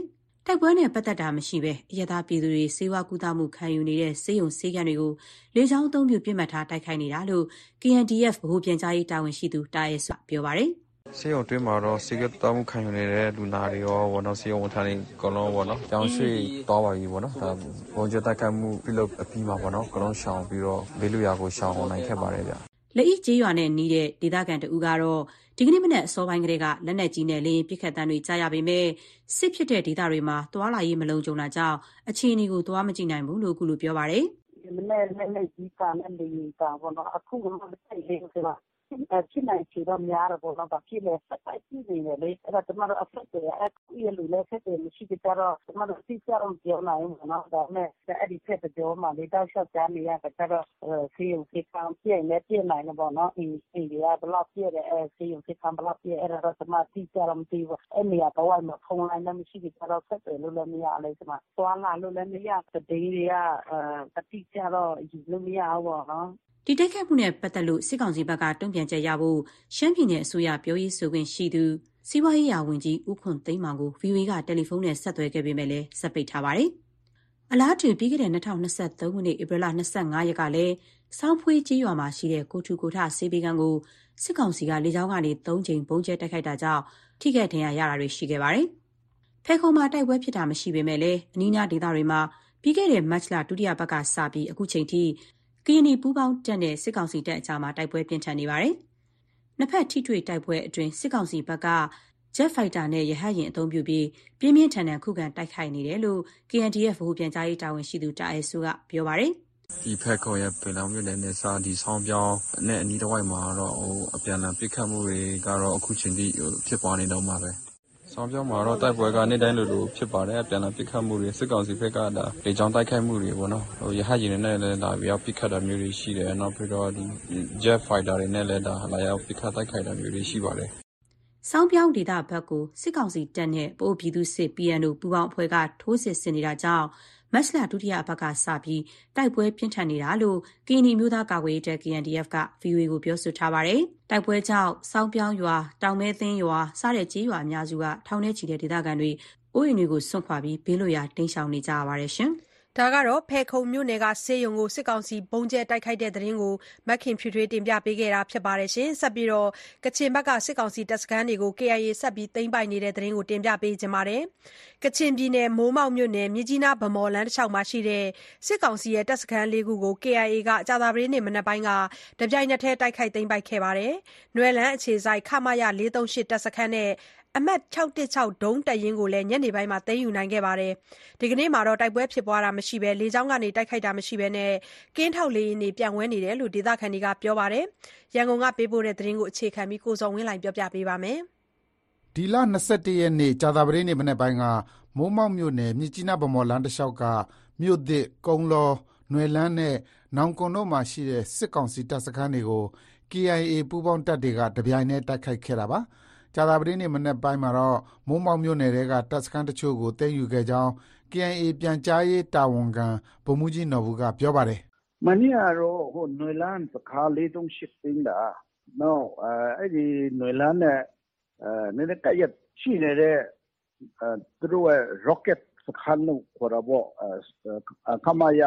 G: တိုက်ပွဲနဲ့ပတ်သက်တာမရှိဘဲအရပ်သားပြည်သူတွေဆေးဝါးကုသမှုခံယူနေတဲ့ဆေးရုံဆေးခန်းတွေကိုလေကြောင်းအသုံးပြုပြစ်မှတ်ထားတိုက်ခိုက်နေတာလို့ KNDF ဗဟိုပြန်ကြားရေးတာဝန်ရှိသူတာရဲစွာပြောပါတယ်
D: ဆေးရုံတွင်းမှာတော့ဆေးကတောင်းခံယူနေတဲ့လူနာတွေရောဘောနော်ဆေးရုံဝန်ထမ်းတွေအကုန်လုံးဘောနော်ကြောင်းရွှေ့သွားပါပြီဘောနော်ဒါဘုံကျတိုက်ခိုက်မှုပြုလုပ်အပြီးမှာဘောနော်အကုန်လုံးရှောင်ပြီးတော့ဘေးလူရာကိုရှောင်နိုင်ခဲ့ပါတယ်ဗျ
G: လက်ဤကျေးရွာနဲ့နီးတဲ့ဒေသခံတဦးကတော့ဒီကနေ့မနက်အစောပိုင်းကလေးကလက်နက်ကြီးနဲ့လေရင်ပစ်ခတ်တမ်းတွေကြားရပေမဲ့စစ်ဖြစ်တဲ့ဒေသတွေမှာသွားလာရေးမလုံခြုံတာကြောင့်အခြေအနေကိုသွားမကြည့်နိုင်ဘူးလို့အခုလိုပြောပါတယ်
H: မနေ့ကြီးကလည်းလေကဘောနော်အခုမှမသိသေးဘူးဆိုတာဖြစ်နိုင်ချေတော့များတော့ဘောနော်ဘာဖြစ်လဲစက်ပိုက်ကြည့်နေတယ်လေအဲ့ဒါကျမတို့အဖက်တွေအခုရလူလည်းဆက်တယ်မရှိကြတော့ကျမတို့သိကြတော့ပြောနိုင်ဘူးနော်ဒါနဲ့အဲ့ဒီဖက်ပြောမှလေတောက်လျှောက်ကြားနေရကြတော့စီယုံစီကံပြည့်နေပြည့်နိုင်တော့ဘောနော်ဒီရဘလောက်ပြည့်တယ်စီယုံစီကံဘလောက်ပြည့်အဲ့ဒါတော့ကျမသိကြတော့မသိဘူးအဲ့နေရာတော့မဖုံးလိုက်လည်းမရှိကြတော့ဆက်တယ်လို့လည်းမရလေကျမသွားလာလို့လည်းမရတဲ့တွေကတတိကြတော့ယူလို့မရဘူးဘောနော်
G: ဒီတိုက်ခိုက်မှုနဲ့ပတ်သက်လို့စစ်ကောင်စီဘက်ကတုံ့ပြန်ချက်ရဖို့ရှမ်းပြည်နယ်အစိုးရပြောရေးဆိုခွင့်ရှိသူစီးပွားရေးရာဝန်ကြီးဦးခွန်သိန်းမောင်ကို VOA ကတယ်လီဖုန်းနဲ့ဆက်သွယ်ခဲ့ပေမဲ့လည်းဆက်ပိတ်ထားပါတယ်။အလားတူပြီးခဲ့တဲ့2023ခုနှစ်ဧပြီလ25ရက်ကလည်းစောင်းဖွေးကျေးရွာမှာရှိတဲ့ကိုထူကိုထဆေးပေးကန်းကိုစစ်ကောင်စီကလေကြောင်းကနေ3ကြိမ်ပုံကျဲတိုက်ခိုက်တာကြောင့်ထိခိုက်ဒဏ်ရာရတာတွေရှိခဲ့ပါတယ်။ဖဲခုံမှာတိုက်ပွဲဖြစ်တာမရှိပေမဲ့လည်းအနီးနားဒေသတွေမှာပြီးခဲ့တဲ့မတ်လဒုတိယပတ်ကစပြီးအခုချိန်ထိကရင်နီပူးပေါင်းတပ်နဲ့စစ်ကောင်စီတပ်အကြားမှာတိုက်ပွဲပြင်းထန်နေပါတယ်။နှစ်ဖက်ထိတွေ့တိုက်ပွဲအတွင်းစစ်ကောင်စီဘက်က Jet Fighter နဲ့ရဟတ်ယာဉ်အသုံးပြုပြီးပြင်းပြင်းထန်ထန်ခုခံတိုက်ခိုက်နေတယ်လို့ KNDF ဗဟိုပြန်ကြားရေးတာဝန်ရှိသူတာအဲဆူကပြောပါတယ်
D: ။ဒီဖက်ကောင်ရဲ့ပင်လောင်မြို့နယ်နဲ့စာဒီဆောင်းပြောင်းနဲ့အနီးတစ်ဝိုက်မှာတော့အပြန်အလှန်ပစ်ခတ်မှုတွေကတော့အခုချိန်ထိဖြစ်ပွားနေတော့မှာပဲ။ဆောင်းပြောင်းမှာတော့တိုက်ပွဲကနေ့တိုင်းလိုဖြစ်ပါတယ်အပြန်အလှန်ပစ်ခတ်မှုတွေစစ်ကောင်စီဘက်ကဒါလေကြောင်းတိုက်ခိုက်မှုတွေပေါ့နော်ရဟတ်ယာဉ်နဲ့လည်းဒါရောက်ပစ်ခတ်တာမျိုးတွေရှိတယ်နောက်ပြီးတော့ဒီ Jet Fighter တွေနဲ့လည်းဒါလာရောက်ပစ်ခတ်တိုက်ခိုက်တာမျိုးတွေရှိပါတယ်
G: ။ဆောင်းပြောင်းဒေသဘက်ကိုစစ်ကောင်စီတပ်နဲ့ပို့ပြည်သူစစ် PNO ပူးပေါင်းအဖွဲ့ကထိုးစစ်ဆင်နေတာကြောင့်မတ်လဒုတိယအပတ်ကစပြီးတိုက်ပွဲပြင်းထန်နေတာလို့ကရင်နီမျိုးသားကာကွယ်ရေးတပ် KNDF က VOA ကိုပြောဆိုထားပါတယ်။တိုက်ပွဲကြောင့်စောင်းပြောင်းရွာတောင်မဲသင်းရွာစတဲ့ကျေးရွာအများစုကထောင်ထဲချီတဲ့ဒေသခံတွေအိုးအိမ်တွေကိုစွန့်ခွာပြီးဘေးလွတ်ရာတိမ်းရှောင်နေကြရပါတယ်ရှင်။
B: ဒါကတော့ဖဲခုံမြို့နယ်ကဆေးရုံကိုစစ်ကောင်စီဘုံကျဲတိုက်ခိုက်တဲ့တဲ့ရင်ကိုမခင်ဖြူထွေးတင်ပြပေးခဲ့တာဖြစ်ပါတယ်ရှင်။ဆက်ပြီးတော့ကချင်ဘက်ကစစ်ကောင်စီတပ်စခန်းတွေကို KIA ဆက်ပြီးသိမ်းပိုက်နေတဲ့တဲ့ရင်ကိုတင်ပြပေးကြပါမယ်။ကချင်ပြည်နယ်မိုးမောက်မြို့နယ်မြကြီးနားဗမော်လန်းတစ်လျှောက်မှာရှိတဲ့စစ်ကောင်စီရဲ့တပ်စခန်း၄ခုကို KIA ကကြာသပတေးနေ့မနက်ပိုင်းကတပြိုင်နက်တည်းတိုက်ခိုက်သိမ်းပိုက်ခဲ့ပါတယ်။နွယ်လန်းအခြေစိုက်ခမရ438တပ်စခန်းနဲ့အမှတ်616ဒုံးတပ်ရင်းကိုလည်းညနေပိုင်းမှာသိမ်းယူနိုင်ခဲ့ပါတယ်။ဒီကနေ့မှာတော့တိုက်ပွဲဖြစ်ပွားတာမရှိဘဲလေကြောင်းကနေတိုက်ခိုက်တာမရှိဘဲနဲ့ကင်းထောက်လေယာဉ်တွေပြန်ဝဲနေတယ်လို့ဒေသခံတွေကပြောပါတယ်။ရန်ကုန်ကပေးပို့တဲ့သတင်းကိုအခြေခံပြီးကိုစော်ဝင်းလှိုင်ပြောပြပေးပါမယ်
I: ။ဒီလ21ရက်နေ့ကြာသပတေးနေ့မနက်ပိုင်းကမိုးမောက်မြို့နယ်မြစ်ကြီးနားဗမော်လန်းတစ်လျှောက်ကမြို့သစ်ကုန်းလောနွယ်လန်းနဲ့နောင်ကွန်တို့မှာရှိတဲ့စစ်ကောင်စီတပ်စခန်းတွေကို KIA ပူးပေါင်းတပ်တွေကတပြိုင်တည်းတိုက်ခိုက်ခဲ့တာပါ။ကြာသပတေးနေ့မနက်ပိုင်းမှာတော့မိုးမောက်မြို့နယ်ကတပ်စခန်းတချို့ကိုသိမ်းယူခဲ့ကြောင်း KIA ပြန်ကြားရေးတာဝန်ခံဗိုလ်မှူးကြီးနော်ဘူးကပြောပါတယ်
J: ။မနေ့ကတော့နွယ်လန်းစခန်း438သိမ်းတာ။နောက်အဲ့ဒီနွယ်လန်းနဲ့နည်းနည်းကပ်ရက်ရှိနေတဲ့သူတို့ရဲ့ rocket စခန်းလို့ခေါ်တာပေါ့ခမရ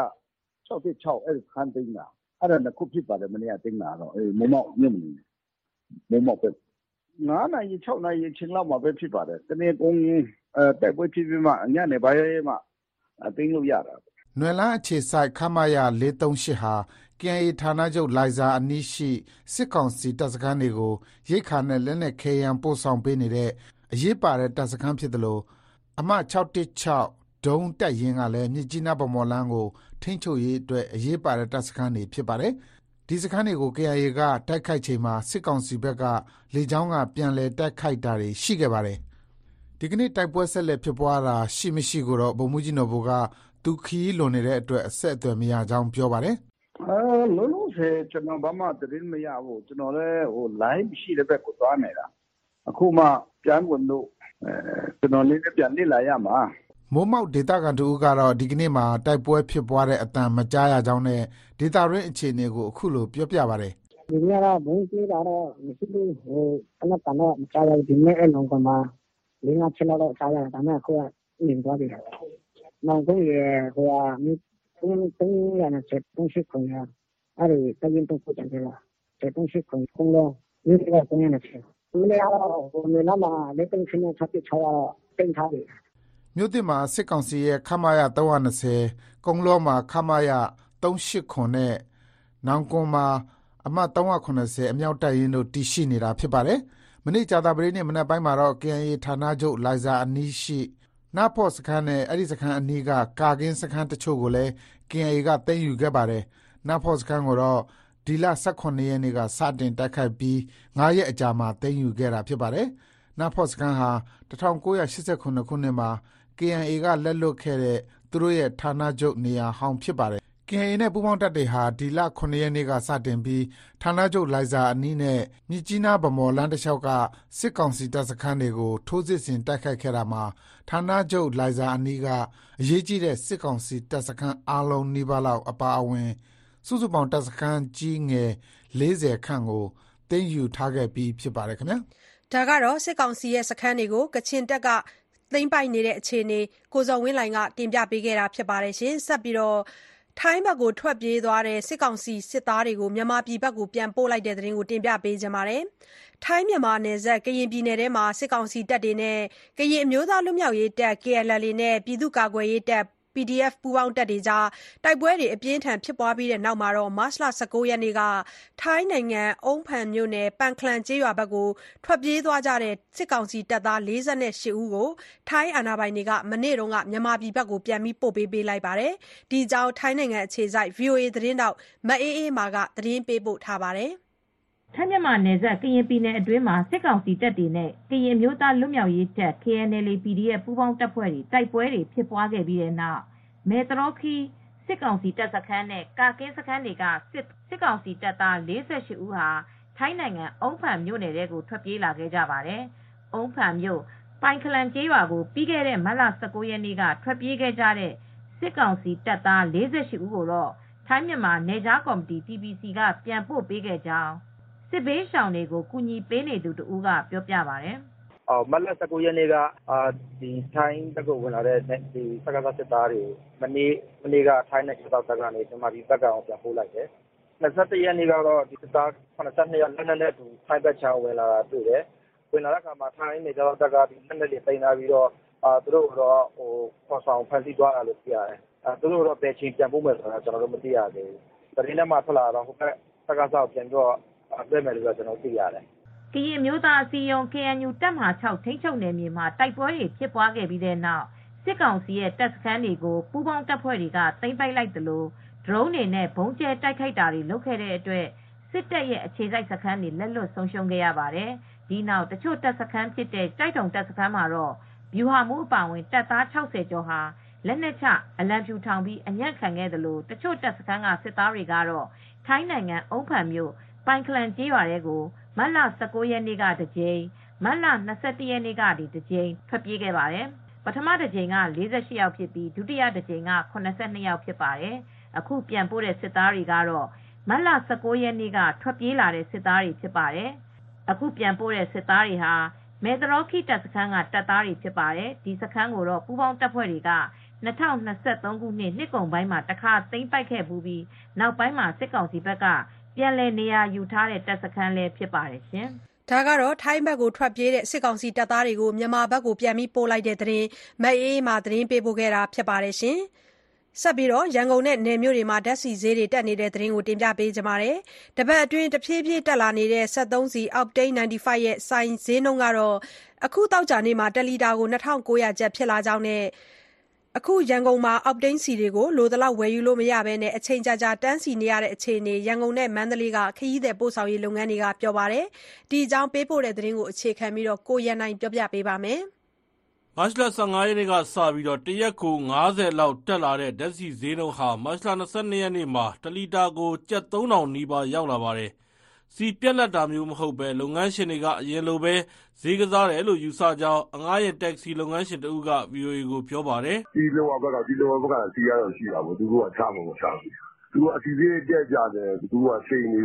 J: 616အဲ့ဒီစခန်းသိမ်းတာအဲ့ဒါနှစ်ခုဖြစ်ပါတယ်မနေ့ကသိမ်းတာတော့မိုးမောက်မြို့နယ်မိုးမောက်ပဲ9နာရီ6နာရီအချိန်လောက်မှာပဲဖြစ်ပါတယ်တနေ့ကုန်တိုက်ပွဲဖြစ်ပြီးမှညနေပိုင်းမှာသိမ်းလို့ရတာ
I: နွယ်လန်းအခြေစိုက်ခမရ438ဟာ KIA ဌာနချုပ်လိုင်ဇာအနီးရှိစစ်ကောင်စီတပ်စခန်းတွေကိုရိတ်ခါနဲ့လက်နက်ခဲယမ်းပို့ဆောင်ပေးနေတဲ့အရေးပါတဲ့တပ်စခန်းဖြစ်တယ်လို့အမှတ်616ဒုံးတပ်ရင်းကလည်းမြစ်ကြီးနားဗမော်လန်းကိုထိန်းချုပ်ရေးအတွက်အရေးပါတဲ့တပ်စခန်းတွေဖြစ်ပါတယ်။ဒီစခန်းတွေကို KIA ကတိုက်ခိုက်ချိန်မှာစစ်ကောင်စီဘက်ကလေကြောင်းကပြန်လည်တိုက်ခိုက်တာတွေရှိခဲ့ပါတယ်။ဒီကနေ့တိုက်ပွဲဆက်လက်ဖြစ်ပွားတာရှိမရှိကိုတော့ဗိုလ်မှူးကြီးနော်ဘူကသူခီးလွန်နေတဲ့အတွက်အဆက်အသွယ်မရကြောင်းပြောပါတယ်
J: ။လုံးလုံးဆယ်ကျွန်တော်ဘာမှသတင်းမရဘူးကျွန်တော်လည်းlive ရှိတဲ့ဘက်ကိုသွားနေတာအခုမှပြန်ဝင်လို့ကျွန်တော်လည်းပြန်လေ့လာရမှာ
I: မိုးမောက်ဒေသခံတို့ကတော့ဒီကနေ့မှာတိုက်ပွဲဖြစ်ပွားတဲ့အတန်မကြားရကြောင်းနဲ့ဒေသရင်းအခြေအနေကိုအခုလိုပြောပြပါတယ်
H: ဒီနေ့ကဘုံကြီးတာတော့မရှိဘူးအနက်ကတော့မကြားရဘူးဒီနေ့အဲ့လုံးကမှ5-6လောက်ကြားရတယ်ဒါပေမဲ့အခုကမြင်သွားတယ်နောင်ကုန်းရဲ့ဟိုဟာ320 ခုရအဲ့ဒီတရင်တော့ပြန်ကြလား320ခုလုံးဒီက320မနေ့ကတော့ဟိုနေလာမှာလက်တင်ချင်းနဲ့ချက်ချောတင်ထားတယ်
I: မြို့သစ်မှာစစ်ကောင်စီရဲ့ခမာရ320ကုန်းလောမှာခမာရ389နဲ့နောင်ကွန်မှာအမှတ်390အမြောက်တပ်ရင်းတို့တည်ရှိနေတာဖြစ်ပါတယ်။မနေ့ကြာသပတေးနေ့မနက်ပိုင်းမှာတော့ KIA ဌာနချုပ်လိုင်ဇာအနီးရှိနာဖော့စခန်းနဲ့အဲ့ဒီစခန်းအနီးကကာကင်းစခန်းတချို့ကိုလည်း KIA ကသိမ်းယူခဲ့ပါတယ်။နာဖော့စခန်းကိုတော့ဒီလ18ရက်နေ့ကစတင်တိုက်ခိုက်ပြီး9ရက်အကြာမှာသိမ်းယူခဲ့တာဖြစ်ပါတယ်။နာဖော့စခန်းဟာ1989ခုနှစ်မှာ KIA ကလက်လွတ်ခဲ့တဲ့သူတို့ရဲ့ဌာနချုပ်နေရာဟောင်းဖြစ်ပါတယ်။ KIA နဲ့ပူးပေါင်းတပ်တွေဟာဒီလ9ရက်နေ့ကစတင်ပြီးဌာနချုပ်လိုင်ဇာအနီးနဲ့မြစ်ကြီးနားဗမော်လမ်းတစ်လျှောက်ကစစ်ကောင်စီတပ်စခန်းတွေကိုထိုးစစ်ဆင်တိုက်ခိုက်ခဲ့တာမှာဌာနချုပ်လိုင်ဇာအနီးကအရေးကြီးတဲ့စစ်ကောင်စီတပ်စခန်းအားလုံးနီးပါးလောက်အပါအဝင်စုစုပေါင်းတပ်စခန်းကြီးငယ်40ခန့်ကိုသိမ်းယူထားခဲ့ပြီးဖြစ်ပါတယ်ခင်ဗျာ
B: ဒါကတော့စစ်ကောင်စီရဲ့စခန်းတွေကိုကချင်တပ်ကသိမ်းပိုက်နေတဲ့အခြေအနေကိုဇော်ဝင်းလှိုင်ကတင်ပြပေးခဲ့တာဖြစ်ပါတယ်ရှင်ဆက်ပြီးတော့ထိုင်းဘက်ကိုထွက်ပြေးသွားတဲ့စစ်ကောင်စီစစ်သားတွေကိုမြန်မာပြည်ဘက်ကိုပြန်ပို့လိုက်တဲ့သတင်းကိုတင်ပြပေးကြပါမယ်။ထိုင်းမြန်မာနယ်စပ်ကရင်ပြည်နယ်ထဲမှာစစ်ကောင်စီတပ်တွေနဲ့ကရင်အမျိုးသားလွတ်မြောက်ရေးတပ် KNLA နဲ့ပြည်သူ့ကာကွယ်ရေးတပ် PDF ပူးပေါင်းတပ်တွေကြားတိုက်ပွဲတွေအပြင်းထန်ဖြစ်ပွားပြီးတဲ့နောက်မတ်လ19ရက်နေ့ကထိုင်းနိုင်ငံအုန်းဖန်မြို့နယ်ပန်ခလန်ကျေးရွာဘက်ကိုထွက်ပြေးသွားကြတဲ့စစ်ကောင်စီတပ်သား48ဦးကိုထိုင်းအာဏာပိုင်တွေကမနေ့ကမြန်မာပြည်ဘက်ကိုပြန်ပြီးပို့ပေးလိုက်ပါတယ်။ဒီကြောင်းထိုင်းနိုင်ငံအခြေစိုက် VOA သတင်းတောက်မအေးအေးမာကသတင်းပေးပို့ထားပါတယ်
K: ။ထိုင်းမြန်မာနယ်စပ်ကရင်ပြည်နယ်အတွင်းမှာစစ်ကောင်စီတပ်တွေနဲ့ကရင်မျိုးသားလွတ်မြောက်ရေးတပ် KNLA PDF ပူးပေါင်းတပ်ဖွဲ့တွေတိုက်ပွဲတွေဖြစ်ပွားခဲ့ပြီးတဲ့နောက်မဲတရောခီစစ်ကောင်စီတပ်စခန်းနဲ့ကာကင်းစခန်းတွေကစစ်ကောင်စီတပ်သား48ဦးဟာထိုင်းနိုင်ငံအုန်းဖန်မြို့နယ်ထဲကိုထွက်ပြေးလာခဲ့ကြပါတယ်။အုန်းဖန်မြို့ပိုင်ခလန်ကျေးရွာကိုပြီးခဲ့တဲ့မတ်လ19ရက်နေ့ကထွက်ပြေးခဲ့ကြတဲ့စစ်ကောင်စီတပ်သား48ဦးကိုတော့ထိုင်းမြန်မာနယ်ခြားကော်မတီ TBC ကပြန်ပို့ပေးခဲ့ကြောင်းစစ်ဘေးရှောင်တွေကိုကူညီပေးနေသူတဦးကပြောပြပါတယ်။
L: မတ်လ19ရက်နေ့ကထိုင်းဘက်ကိုဝင်လာတဲ့စကစစစ်သားတွေမနေ့ကထိုင်းနိုင်ငံဘက်ကနေမြန်မာပြည်ဘက်ကောင်ပြန်ပို့လိုက်တယ်။21ရက်နေ့ကတော့စစ်သား82ယောက်လက်နက်နဲ့ထိုင်းဘက်ချောင်းဝင်လာတာတွေ့တယ်။ဝင်လာတဲ့အခါမှာထိုင်းနယ်ခြားတပ်ကလက်နက်တွေပိန်လာပြီးတော့သူတို့တော့ခေါ်ဆောင်ဖမ်းဆီးသွားတာလို့သိရတယ်။သူတို့တော့ဘယ်ချိန်ပြန်ပို့မယ်ဆိုတာကျွန်တော်တို့မသိရသေးဘူး။သတင်းထဲမှာထွက်လာတော့ဟိုဘက်စကစကိုပြန်ပြီးတော့တွေ့မယ်လို့ကျွန်တော်သိရတယ်။
K: ကရင်မျိုးသားအစည်းအရုံး KNU တပ်မဟာ6ထိန်းချုပ်နယ်မြေမှာတိုက်ပွဲတွေဖြစ်ပွားခဲ့ပြီးတဲ့နောက်စစ်ကောင်စီရဲ့တပ်စခန်းတွေကိုပူးပေါင်းတပ်ဖွဲ့တွေကသိမ်းပိုက်လိုက်သလိုဒရုန်းတွေနဲ့ဘုံကျဲတိုက်ခိုက်တာတွေလုပ်ခဲ့တဲ့အတွက်စစ်တပ်ရဲ့အခြေစိုက်စခန်းတွေလက်လွတ်ဆုံးရှုံးခဲ့ရပါတယ်။ဒီနောက်တချို့တပ်စခန်းဖြစ်တဲ့တိုက်တုံတပ်စခန်းမှာတော့ဗျူဟာမှူးအပါအဝင်တပ်သား60ကျော်ဟာလက်နက်ချအလံဖြူထောင်ပြီးအညံ့ခံခဲ့သလိုတချို့တပ်စခန်းကစစ်သားတွေကတော့ထိုင်းနိုင်ငံအုန်းဖန်မြို့ပိုင်ခလန်ကျေးရွာတွေကိုမတ်လ19ရက်နေ့ကတစ်ကြိမ်မတ်လ21ရက်နေ့ကတစ်ကြိမ်ထွက်ပြေးခဲ့ပါတယ်။ပထမတစ်ကြိမ်က48ယောက်ဖြစ်ပြီးဒုတိယတစ်ကြိမ်က82ယောက်ဖြစ်ပါတယ်။အခုပြန်ပို့တဲ့စစ်သားတွေကတော့မတ်လ19ရက်နေ့ကထွက်ပြေးလာတဲ့စစ်သားတွေဖြစ်ပါတယ်။အခုပြန်ပို့တဲ့စစ်သားတွေဟာမဲတရောခီတပ်စခန်းကတပ်သားတွေဖြစ်ပါတယ်။ဒီစခန်းကိုတော့ပူးပေါင်းတပ်ဖွဲ့တွေက2023ခုနှစ်နှစ်ကုန်ပိုင်းမှာတခါသိမ်းပိုက်ခဲ့ပြီးနောက်ပိုင်းမှာစစ်ကောင်စီဘက်ကပြန်လည်နေရာယူထားတဲ့တပ်စခန်းလည်းဖြစ်ပါတယ်ရှင်
B: ။ဒါကတော့ထိုင်းဘက်ကိုထွက်ပြေးတဲ့စစ်ကောင်စီတပ်သားတွေကိုမြန်မာဘက်ကိုပြန်ပြီးပို့လိုက်တဲ့သတင်းမအေးမှာသတင်းပေးပို့ခဲ့တာဖြစ်ပါတယ်ရှင်။ဆက်ပြီးတော့ရန်ကုန်နဲ့နယ်မြို့တွေမှာဓာတ်ဆီဈေးတွေတက်နေတဲ့သတင်းကိုတင်ပြပေးကြပါမယ်။တပတ်အတွင်းတဖြည်းဖြည်းတက်လာနေတဲ့73စီအောက်တိန်း95ရဲ့ဆိုင်ဈေးနှုန်းကတော့အခုတောက်ကြနေ့မှာ1လီတာကို2900ကျပ်ဖြစ်လာကြောင်းနဲ့အခုရန်ကုန်မှာအောက်တိန်းစီတွေကိုလိုသလောက်ဝယ်ယူလို့မရဘဲနဲ့အချိန်ကြာတန်းစီနေရတဲ့အခြေအနေရန်ကုန်နဲ့မန္တလေးကခရီးသည်ပို့ဆောင်ရေးလုပ်ငန်းတွေကပြောပါတယ်။ဒီအကြောင်းပေးပို့တဲ့သတင်းကိုအခြေခံပြီးကိုရန်နိုင်ပြောပြပေးပါမယ်
M: ။မတ်လ15ရက်နေ့ကစပြီးတရက်ကို90လောက်တက်လာတဲ့ဓာတ်ဆီဈေးနှုန်းဟာမတ်လ22ရက်နေ့မှာ1လီတာကိုကျပ်3000နီးပါးရောက်လာပါတယ်။စီပြက်လက်တာမျိုးမဟုတ်ပဲလုပ်ငန်းရှင်တွေကအရင်လိုပဲဈေးကစားတယ်လို့ယူဆကြောင်းအငှားရင်တက္ကစီလုပ်ငန်းရှင်တဦးက VOA ကိုပြောပါတယ်
N: ။ဒီလိုဘက်ကစီးရတော့ရှိတာပေါ့သူတို့ကချမှာမချဘူး။သူကအစီအစဉ်တက်ကြတယ်သူကချိန်နေတော့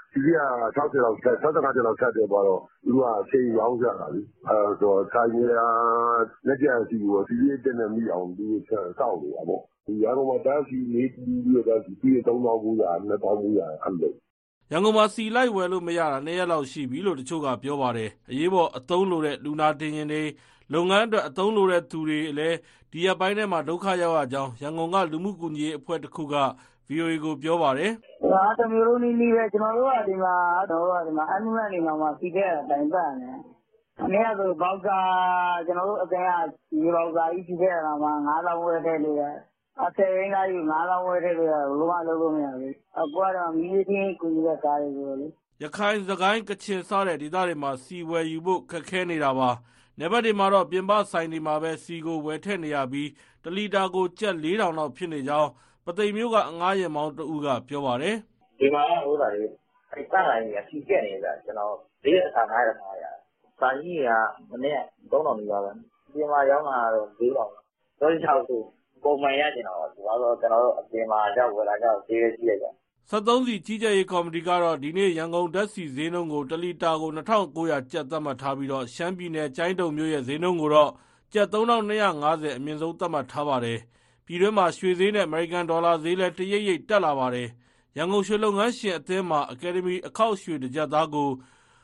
N: ဒီက60လောက်ဆက်65ကျော်လောက်ဆက်တယ်ပေါ့တော့သူကအချိန်ရောင်းကြတာလေဆိုတော့ဆိုင်ရလက်ကျန်စီကိုစီးတဲ့နဲ့မိအောင်ဒီဆက်စောက်နေတာပေါ့ဒီရန်ကုန်မှာတန်းစီနေပြီးတော့ဒီ3900 2900အဲ့လို
M: ရန်ကုန်မှာစီလိုက်ဝယ်လို့မရတာ2ရက်လောက်ရှိပြီလို့တချို့ကပြောပါတယ်အရေးပေါ်အသုံးလိုတဲ့လူနာတင်ရင်တွေလုပ်ငန်းအတွက်အသုံးလိုတဲ့သူတွေလည်းဒီရက်ပိုင်းထဲမှာဒုက္ခရောက်ရကြောင်းရန်ကုန်ကလူမှုကူညီရေးအဖွဲ့တစ်ခုက VOA ကိုပြောပါတယ်
H: ။ဒါတမျိုးလုံးနည်းပဲကျွန်တော်တို့ကဒီမှာအနိမတ်နေမှာစီတဲ့တိုင်ပတ်နေ။အနေရဆိုဘောက်စာကျွန်တော်တို့အကဲကဒီဘောက်စာကြီးစီတဲ့တာမှာ9000ဝယ်ထည့်လို့ရတယ်။အထက်ရင်းသားကြီး9000ဝယ်ထည့်လို့ရတယ်ဘယ်လိုမှလုပ်လို့မရဘူး။အခုကတော့မီးချင်းကူညီတဲ့ကားတွေဆိုလို့
M: ရခိုင်စကိုင်းကချင်စတဲ့ဒေသတွေမှာစီဝယ်ယူဖို့ခက်ခဲနေတာပါ။နယ်ဘက်တွေမှာတော့ပြင်ပဆိုင်တွေမှာပဲစီကိုဝယ်ထည့်နေရပြီး1လီတာကိုကျပ်4000လောက်ဖြစ်နေကြောင်းပသိမ်မျိုးကအငားရင်မောင်းတဦးကပြောပါတယ်
L: ။ဒီမှာဟိုတာလေအဲ့ပန်းလိုက်ကြီးစီကျက်နေတာကျွန်တော်၄ရက်အခါ9ရက်ခါရတယ်။စာကြီးကမနေ့3000နီးပါးပဲ။ဒီမှာရောင်းတာတော့4000။36ခုပုံမှန်ရကျင်တော့ဒီတော့ကျွန်တော်တို့အပြင်မှာကြောက်ဝယ်လာကြောက်ဈေးကြီးလိုက်ကြ
M: ။73စီကြီးကြပ်ရေးကော်မတီကတော့ဒီနေ့ရန်ကုန်ဓာတ်ဆီဈေးနှုန်းကို1လီတာကို2900ကျပ်သတ်မှတ်ထားပြီးတော့ရှမ်းပြည်နယ်ကျိုင်းတုံမြို့ရဲ့ဈေးနှုန်းကိုတော့ကျပ်3250အမြင့်ဆုံးသတ်မှတ်ထားပါတယ်။ပြည်တွင်းမှာရွှေဈေးနဲ့အမေရိကန်ဒေါ်လာဈေးလည်းတရိပ်ရိပ်တက်လာပါတယ်။ရန်ကုန်ရွှေလုပ်ငန်းရှင်အသင်းမှာအကယ်ဒမီအခောက်ရွှေတစ်ကျပ်သားကို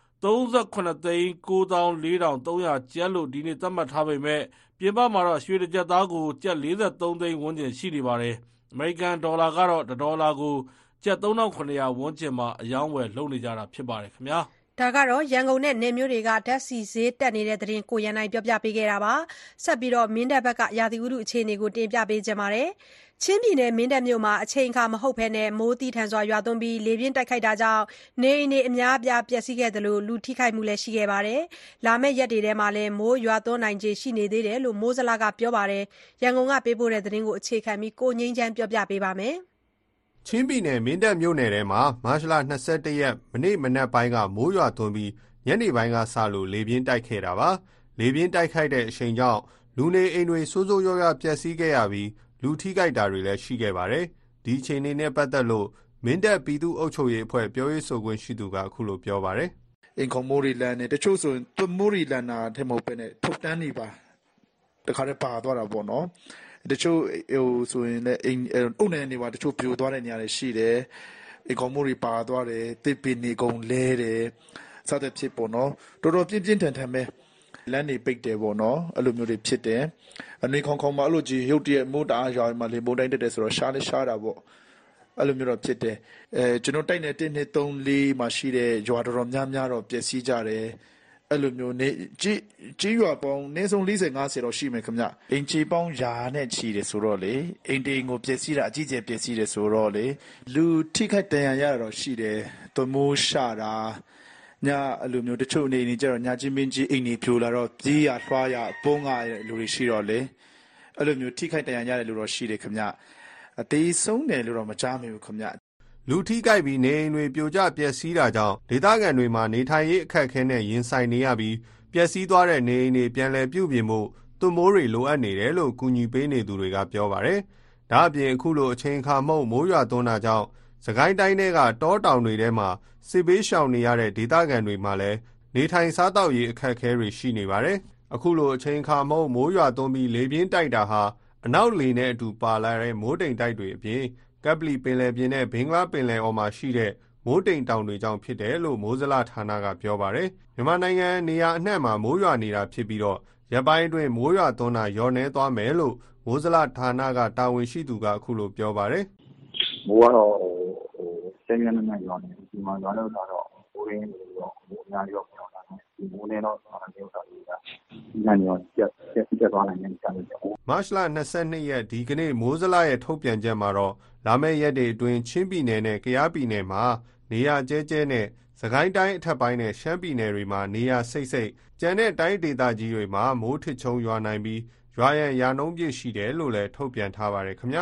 M: 38,94,300ကျပ်လို့ဒီနေ့သတ်မှတ်ထားပေမဲ့ပြင်ပမှာတော့ရွှေတစ်ကျပ်သားကိုကျပ်43သိန်းဝန်းကျင်ရှိနေပါတယ်။အမေရိကန်ဒေါ်လာကတော့1ဒေါ်လာကိုကျပ်3900ဝန်းကျင်မှာအယောင်းဝယ်လုပ်နေကြတာဖြစ်ပါတယ်ခင်ဗျာ
B: ။ဒါကတော့ရန်ကုန်နဲ့နယ်မြို့တွေကဓာတ်ဆီဈေးတက်နေတဲ့သတင်းကိုရန်နိုင်ပြောပြပေးခဲ့တာပါ။ဆက်ပြီးတော့မင်းတပ်ဘက်ကရာသီဥတုအခြေအနေကိုတင်ပြပေးကြပါမယ်။ချင်းပြည်နယ်မင်းတပ်မြို့မှာအချိန်အခါမဟုတ်ဘဲမိုးသီးထန်စွာရွာသွန်းပြီးလေပြင်းတိုက်ခိုက်တာကြောင့်နေအိမ်တွေအများအပြားပျက်စီးခဲ့သလိုလူထိခိုက်မှုလည်းရှိခဲ့ပါတယ်။လာမယ့်ရက်တွေထဲမှာလည်းမိုးရွာသွန်းနိုင်ခြေရှိနေသေးတယ်လို့မိုးဇလကပြောပါတယ်။ရန်ကုန်ကပေးပို့တဲ့သတင်းကိုအခြေခံပြီးကိုငိမ့်ချမ်းပြောပြပေးပါမယ်။
O: ချင်းပြည်နယ်မင်းတပ်မြို့နယ်ထဲမှာမတ်လ21ရက်မနေ့မနက်ပိုင်းကမိုးရွာသွန်းပြီးညနေပိုင်းကစလို့လေပြင်းတိုက်ခဲ့တာပါလေပြင်းတိုက်ခိုက်တဲ့အချိန်ကြောင့်လူနေအိမ်တွေစိုးစိုးရွားရွားပျက်စီးခဲ့ရပြီးလူထိခိုက်တာတွေလည်းရှိခဲ့ပါတယ်ဒီအချိန်လေးနဲ့ပတ်သက်လို့မင်းတပ်ပြည်သူ့အုပ်ချုပ်ရေးအဖွဲ့ပြောရေးဆိုခွင့်ရှိသူကအခုလိုပြောပါတယ်
P: အင်ကွန်မိုရီလန်နဲ့တချို့ဆိုရင်သွမိုရီလန်နာထဲမဟုတ်ပဲနဲ့ထုတ်တန်းနေပါတခါတည်းပါသွားတာပေါ့နော်တချို့ဆိုရင်လည်းအိမ်အုတ်နယ်နေပါတချို့ပြိုသွားတဲ့နေရာတွေရှိတယ်အင်ကွန်မိုရီပါသွားတယ်တစ်ပင်နေကုန်လဲတယ်စသဖြင့်ပေါ့နော်တော်တော်ပြင်းပြင်းထန်ထန်ပဲလမ်းနေပိတ်တယ်ပေါ့နော်အဲ့လိုမျိုးတွေဖြစ်တယ်အနေခေါင်ခေါင်မှာအဲ့လိုကြီးရုတ်တရက်မိုးတအားရွာမှလေမိုးတိုင်းတက်တယ်ဆိုတော့ရှားလဲရှားတာပေါ့အဲ့လိုမျိုးတော့ဖြစ်တယ်ကျွန်တော်တိုက်နေ1 2 3 4မှာရှိတဲ့ရွာတော်များများတော့ပျက်စီးကြတယ်အဲ့လိုမျိုးနေကြီးရွာပေါင်းနေဆုံး40 50တော့ရှိမယ်ခင်ဗျအင်ချီပေါင်းရာနဲ့ချီတယ်ဆိုတော့လေအိမ်တိန်ကိုပျက်စီးတာအကြီးကျယ်ပျက်စီးတယ်ဆိုတော့လေလူထိခိုက်ဒဏ်ရာရတာတော့ရှိတယ်သွမိုးရှာတာညအဲ့လိုမျိုးတချို့နေကြတော့ညချင်းမင်းကြီးအိမ်နေပြိုလာတော့ပြေးရထွားရပုံးရလူတွေရှိတော့လေအဲ့လိုမျိုးထိခိုက်ဒဏ်ရာရတယ်လို့တော့ရှိတယ်ခင်ဗျအသေးဆုံးတယ်လို့တော့မကြားမိဘူးခင်ဗျ
O: လူထိကြိုက်ပြီးနေအိမ်တွေပြိုကျပျက်စီးတာကြောင့်ဒေသခံတွေမှာနေထိုင်ရေးအခက်အခဲနဲ့ရင်ဆိုင်နေရပြီးပျက်စီးသွားတဲ့နေအိမ်တွေပြန်လည်ပြုပြင်ဖို့သွမိုးတွေလိုအပ်နေတယ်လို့ကူညီပေးနေသူတွေကပြောပါတယ်။ဒါအပြင်အခုလိုအချိန်အခါမဟုတ်မိုးရွာသွန်းတာကြောင့်စကိုင်းတိုင်းကတောတောင်တွေထဲမှာစစ်ဘေးရှောင်နေရတဲ့ဒေသခံတွေမှာလည်းနေထိုင်စားသောက်ရေးအခက်အခဲတွေရှိနေပါတယ်။အခုလိုအချိန်အခါမဟုတ်မိုးရွာသွန်းပြီးလေပြင်းတိုက်တာဟာအနောက်လေနဲ့အတူပါလာတဲ့မိုးတိမ်တိုက်တွေအပြင်ကပ်ပလီပင်လယ်ပြင်နဲ့ဘင်္ဂလားပင်လယ်အော်မှာရှိတဲ့မိုးတိမ်တောင်တွေကြောင့်ဖြစ်တယ်လို့မိုးဇလဌာနကပြောပါတယ်။မြန်မာနိုင်ငံနေရာအနှံ့မှာမိုးရွာနေတာဖြစ်ပြီးတော့ရပ်ပိုင်းအတွင်းမိုးရွာသွန်းတာလျော့နည်းသွားမယ်လို့မိုးဇလဌာနကတာဝန်ရှိသူကအခုလိုပြောပါတယ်
Q: ။မိုးကတော့ဆယ်ရက်နဲ့ရွာနေဒီမှာရွာလို့တော့မိုးရင်းတွေတော့မိုးအများကြီးတော့ပြောတာနဲ့ဒီမိုးနဲ့တော့ဒီဥစ္စာတွေကညနေရောကျက်သွားနိုင်တယ်ကြားလို့ပြော
O: မတ်လ22ရက်ဒီကနေ့မိုးဇလရဲ့ထုတ်ပြန်ချက်မှာတော့လာမယ့်ရက်တွေအတွင်းချင်းပြည်နယ်နဲ့ကယားပြည်နယ်မှာနေရာကျဲကျဲနဲ့စကိုင်းတိုင်းအထက်ပိုင်းနဲ့ရှမ်းပြည်နယ်တွေမှာနေရာစိတ်ကျန်တဲ့တိုင်းဒေသကြီးတွေမှာမိုးထစ်ချုံရွာနိုင်ပြီးရွာရန်ရာနှုန်းပြည့်ရှိတယ်လို့လည်းထုတ်ပြန်ထားပါတယ်ခင်ဗျာ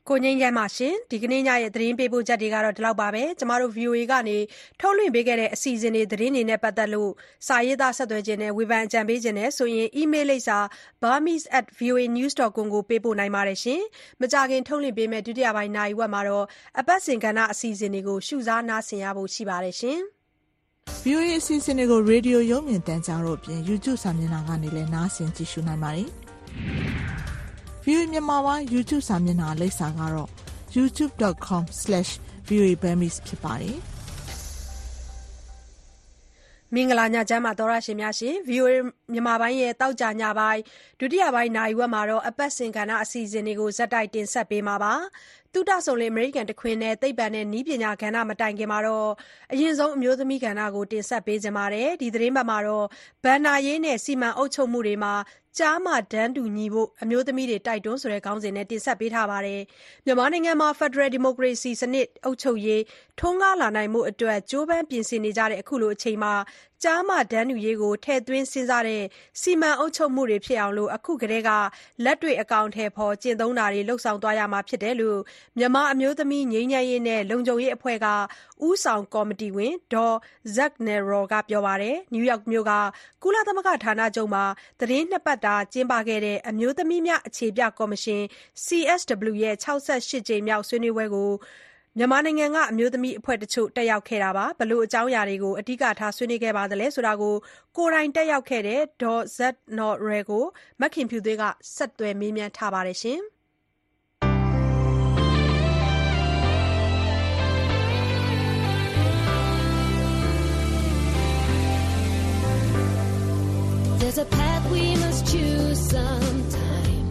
B: ကိုငြိမ်းချမ်းပါရှင်ဒီကနေ့ညရဲ့သတင်းပေးပို့ချက်တွေကတော့ဒီလောက်ပါပဲကျမတို့ VOA ကနေထုတ်လွှင့်ပေးခဲ့တဲ့အစီအစဉ်တွေသတင်းတွေနဲ့ပတ်သက်လို့စာရေးသားဆက်သွယ်ခြင်းနဲ့ဝေဖန်အကြံပေးခြင်းနဲ့ဆိုရင် email လိပ်စာ burmese@voanews.com ကိုပေးပို့နိုင်ပါတယ်ရှင်မကြခင်ထုတ်လွှင့်ပေးမယ့်ဒုတိယပိုင်းနိုင်ဝက်မှာတော့အပတ်စဉ်ကဏ္ဍအစီအစဉ်တွေကိုရှုစားနားဆင်ရဖို့ရှိပါတယ်ရှင်
R: VOA အစီအစဉ်တွေကိုရေဒီယိုရုပ်မြင်သံကြားတို့အပြင် YouTube စာမျက်နှာကနေလည်းနားဆင်ကြည့်ရှုနိုင်ပါတယ်VOA မြန်မာပိုင်း YouTube စာမျက်နှာလိပ်စာကတော့ youtube.com/voaburmese ဖြစ်ပါတယ်
B: မင်္ဂလာညချမ်းပါတော်ရရှင်များရှင် VOA မြန်မာပိုင်းရဲ့တောက်ကြညပိုင်းဒုတိယပိုင်းနိုင်ဝက်မှာတော့အပတ်စဉ်ကဏ္ဍအစီအစဉ်တွေကိုဇက်တိုက်တင်ဆက်ပေးမှာပါတူတဆုံလေအမေရိကန်တခွင်နဲ့သိပ္ပံနဲ့နည်းပညာကဏ္ဍမတိုင်ခင်မှာတော့အရင်ဆုံးအမျိုးသမီးကဏ္ဍကိုတင်ဆက်ပေးကြပါတယ်ဒီသတင်းပတ်မှာတော့ဘန်နာရေးနဲ့စီမံအုပ်ချုပ်မှုတွေမှာကြားမှတန်းတူညီဖို့အမျိုးသမီးတွေတိုက်တွန်းဆိုတဲ့ခေါင်းစဉ်နဲ့တင်ဆက်ပေးထားပါတယ်မြန်မာနိုင်ငံမှာ Federal Democracy စနစ်အုပ်ချုပ်ရေးထွန်းကားလာနိုင်မှုအတွက်ကြိုးပမ်းပြင်ဆင်နေကြတဲ့အခုလိုအချိန်မှာကြားမှတန်းတူရေးကိုထည့်သွင်းစဉ်းစားတဲ့စီမံအုပ်ချုပ်မှုတွေဖြစ်အောင်လို့အခုကတည်းကလက်တွေ့အကောင့်ထဲပေါ်ကျင့်သုံးတာတွေလှုပ်ဆောင်သွားရမှာဖြစ်တယ်လို့မြန်မာအမျိုးသမီးငြိမ်းချမ်းရေးနဲ့လုံခြုံရေးအဖွဲ့ကဦးဆောင်ကော်မတီဝင်ဒေါ်ဇက်နယ်ရော်ကပြောပါတယ်နယူးယောက်မြို့ကကုလသမဂ္ဂဌာနချုပ်မှာသတင်းနှစ်ပတ်တာကျင်းပခဲ့တဲ့အမျိုးသမီးများအခြေပြကော်မရှင် CSW ရဲ့68ကြိမ်မြောက်ဆွေးနွေးပွဲကိုမြန်မာနိုင်ငံကအမျိုးသမီးအဖွဲ့တချို့တက်ရောက်ခဲ့တာပါဘလို့အကြောင်းအရာတွေကိုအဓိကထားဆွေးနွေးခဲ့ပါသလဲဆိုတာကိုကိုယ်တိုင်တက်ရောက်ခဲ့တဲ့ဒေါ်ဇက်နော်ရဲကိုမခင်ဖြူသွေးကဆက်သွယ်မေးမြန်းထားပါတယ်ရှင်
S: There's a path we must choose sometime.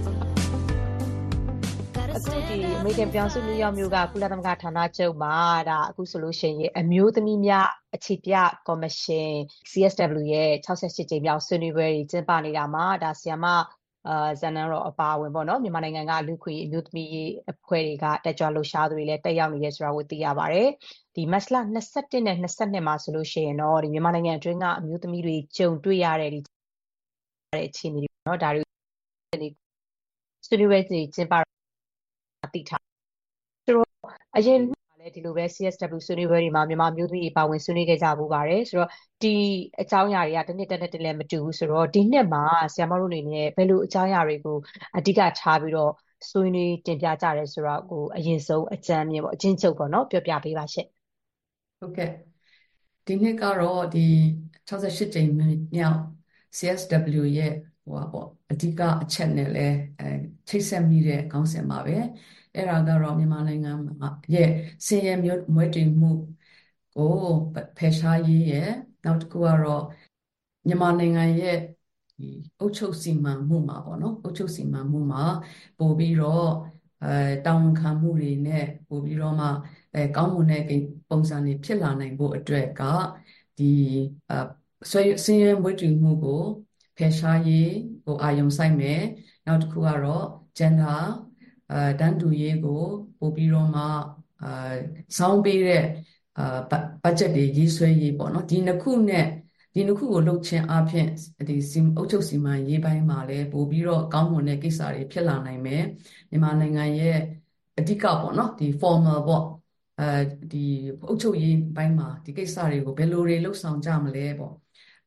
T: အခုဒီအမေရိကန်ပြည်ထောင်စုနယူးယောက်မြို့ကကုလသမဂ္ဂဌာနချုပ်မှာဒါအခုဆိုလို့ရှိရင်အမျိုးသမီးများအခြေပြကော်မရှင် CSW ရဲ့68ကြိမ်မြောက်ဆွေးနွေးပွဲကြီးကျင်းပနေတာမှာဒါဆီယမဇန်နန်ရောအပါဝင်ပေါ့နော်မြန်မာနိုင်ငံကလူခွေအမျိုးသမီးအဖွဲ့တွေကတက်ကြွလှုပ်ရှားသူတွေလည်းတက်ရောက်နေရဆိုတာကိုသိရပါတယ်ဒီမတ်လ21နဲ့22မှာဆိုလို့ရှိရင်တော့ဒီမြန်မာနိုင်ငံအတွင်းကအမျိုးသမီးတွေကြုံတွေ့ရတဲ့ဒီအခြေအနေတွေနော်ဒါတွေဆွေးနွေးပွဲကြီးကျင်းပတိထားဆိုတော့အရင်လည်းဒီလိုပဲ CSW ဆွေးနွေးပွဲတွေမှာမြန်မာမျိုးသမီးတွေပါဝင်ဆွေးနွေးခဲ့ကြဘူးပါတယ်ဆိုတော့ဒီအကြောင်းအရာတွေကတစ်နှစ်လည်းမတူဘူးဆိုတော့ဒီနှစ်မှာဆရာမတို့အနေနဲ့ဘယ်လိုအကြောင်းအရာတွေကိုအဓိကထားပြီးတော့ဆွေးနွေးတင်ပြကြရဲဆိုတော့ကိုအရင်ဆုံးအကြမ်းမြင်ပေါ့အချင်းချုပ်ပေါ့နော်ပြောပြပေးပါရှင့်
U: ဟုတ်ကဲ့ဒီနှစ်ကတော့ဒီ68ကြိမ်မြောက် CSW ရဲ့ဟိုပါပေါ့အဓိကအချက်နဲ့လဲချိတ်ဆက်မိတဲ့ခေါင်းစဉ်ပါပဲအဲ့ဒါကတော့မြန်မာနိုင်ငံရဲ့စင်ရဲမျိုးမွဲတေမှုကိုဖယ်ရှားရေးရဲ့နောက်တစ်ခုကတော့မြန်မာနိုင်ငံရဲ့ဒီအုပ်ချုပ်စီမံမှုမှာပေါ့နော်အုပ်ချုပ်စီမံမှုမှာပို့ပြီးတော့တာဝန်ခံမှုတွေနဲ့ပို့ပြီးတော့မှကောင်းမွန်တဲ့ပုံစံတွေဖြစ်လာနိုင်ဖို့အတွက်ကဒီစင်ရဲမွဲတေမှုကိုဖယ်ရှားရေးကိုအာရုံစိုက်မယ်နောက်တစ်ခုကတော့ gender တန်းတူရေးကိုပို့ပြီးတော့မှစောင်းပေးတဲ့ဘတ်ဂျက်တွေရေးဆွဲရေးပေါ့နော်ဒီနှစ်ခုကိုလုပ်ခြင်းအပြင်ဒီအုပ်ချုပ်စီမံရေးပိုင်းမှာလည်းပို့ပြီးတော့ကောင်းမွန်တဲ့ကိစ္စတွေဖြစ်လာနိုင်မယ်မြန်မာနိုင်ငံရဲ့အဓိကပေါ့နော်ဒီ formal ပေါ့ဒီအုပ်ချုပ်ရေးပိုင်းမှာဒီကိစ္စတွေကိုဘယ်လိုတွေလှုပ်ဆောင်ကြမလဲပေါ့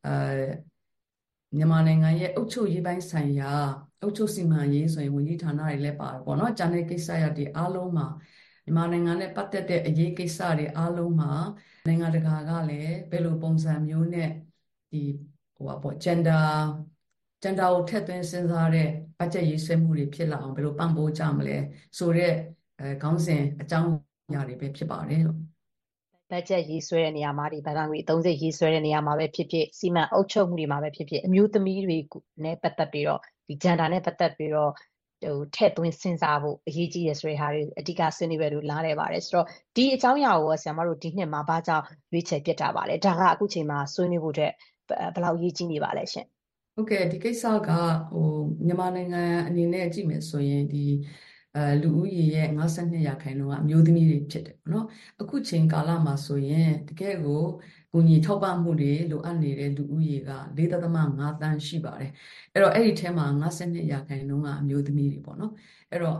U: မြန်မာနိုင်ငံရဲ့အုပ်ချုပ်ရေးပိုင်းဆိုင်ရာအုပ်ချုပ်စီမံရေးဆိုရင်ဝန်ကြီးဌာနတွေလည်းပါတယ်ပေါ့နော်ဂျာနယ်ကိစ္စရတွေအားလုံးမှာမြန်မာနိုင်ငံနဲ့ပတ်သက်တဲ့အရေးကိစ္စတွေအားလုံးမှာနိုင်ငံတကာကလည်းဘယ်လိုပုံစံမျိုးနဲ့ဒီဟိုပါပေါ့ gender ကိုထည့်သွင်းစဉ်းစားတဲ့ဘတ်ဂျက်ရေးဆွဲမှုတွေဖြစ်လာအောင်ဘယ်လိုပံ့ပိုးကြမလဲဆိုတဲ့ခေါင်းစဉ်အကြောင်းအရာတွေပဲဖြစ်ပါတယ်လို့
T: ဘတ်ဂျက်ရေးဆွဲတဲ့နေရာမှာဒီဗန်ငွေ30ရေးဆွဲတဲ့နေရာမှာပဲဖြစ်ဖြစ်စီမံအုပ်ချုပ်မှုတွေမှာပဲဖြစ်ဖြစ်အမျိုးသမီးတွေနဲ့ပတ်သက်ပြီးတော့ဒီ gender နဲ့ပတ်သက်ပြီးတော့ဟိုထည့်သွင်းစဉ်းစားဖို့အရေးကြီးရဆိုတဲ့ဟာတွေအဓိကဆွေးနွေးပဲလို့လာတယ်ပါတယ်ဆိုတော့ဒီအကြောင်းအရာကိုဆရာမတို့ဒီနှစ်မှာဘာကြောင့်ရွေးချယ်ပြစ်တာပါလဲဒါကအခုချိန်မှာဆွေးနွေးဖို့တဲ့ဘယ်လောက်အရေးကြီးနေပါလဲရှင်
U: ဟုတ်ကဲ့ဒီကိစ္စကဟိုမြန်မာနိုင်ငံအနေနဲ့ကြည့်မယ်ဆိုရင်ဒီလူဦးရေရဲ့52%ကအမျိုးသမီးတွေဖြစ်တယ်ပေါ့နော်အခုချိန်ကာလမှာဆိုရင်တကယ်ကိုကိုညီထောက်ပံ့မှုတွေလိုအပ်နေတဲ့လူဦးရေက 4.5 သန်းရှိပါတယ်အဲ့တော့အဲ့ဒီထဲမှာ52%ကအမျိုးသမီးတွေပေါ့နော်အဲ့တော့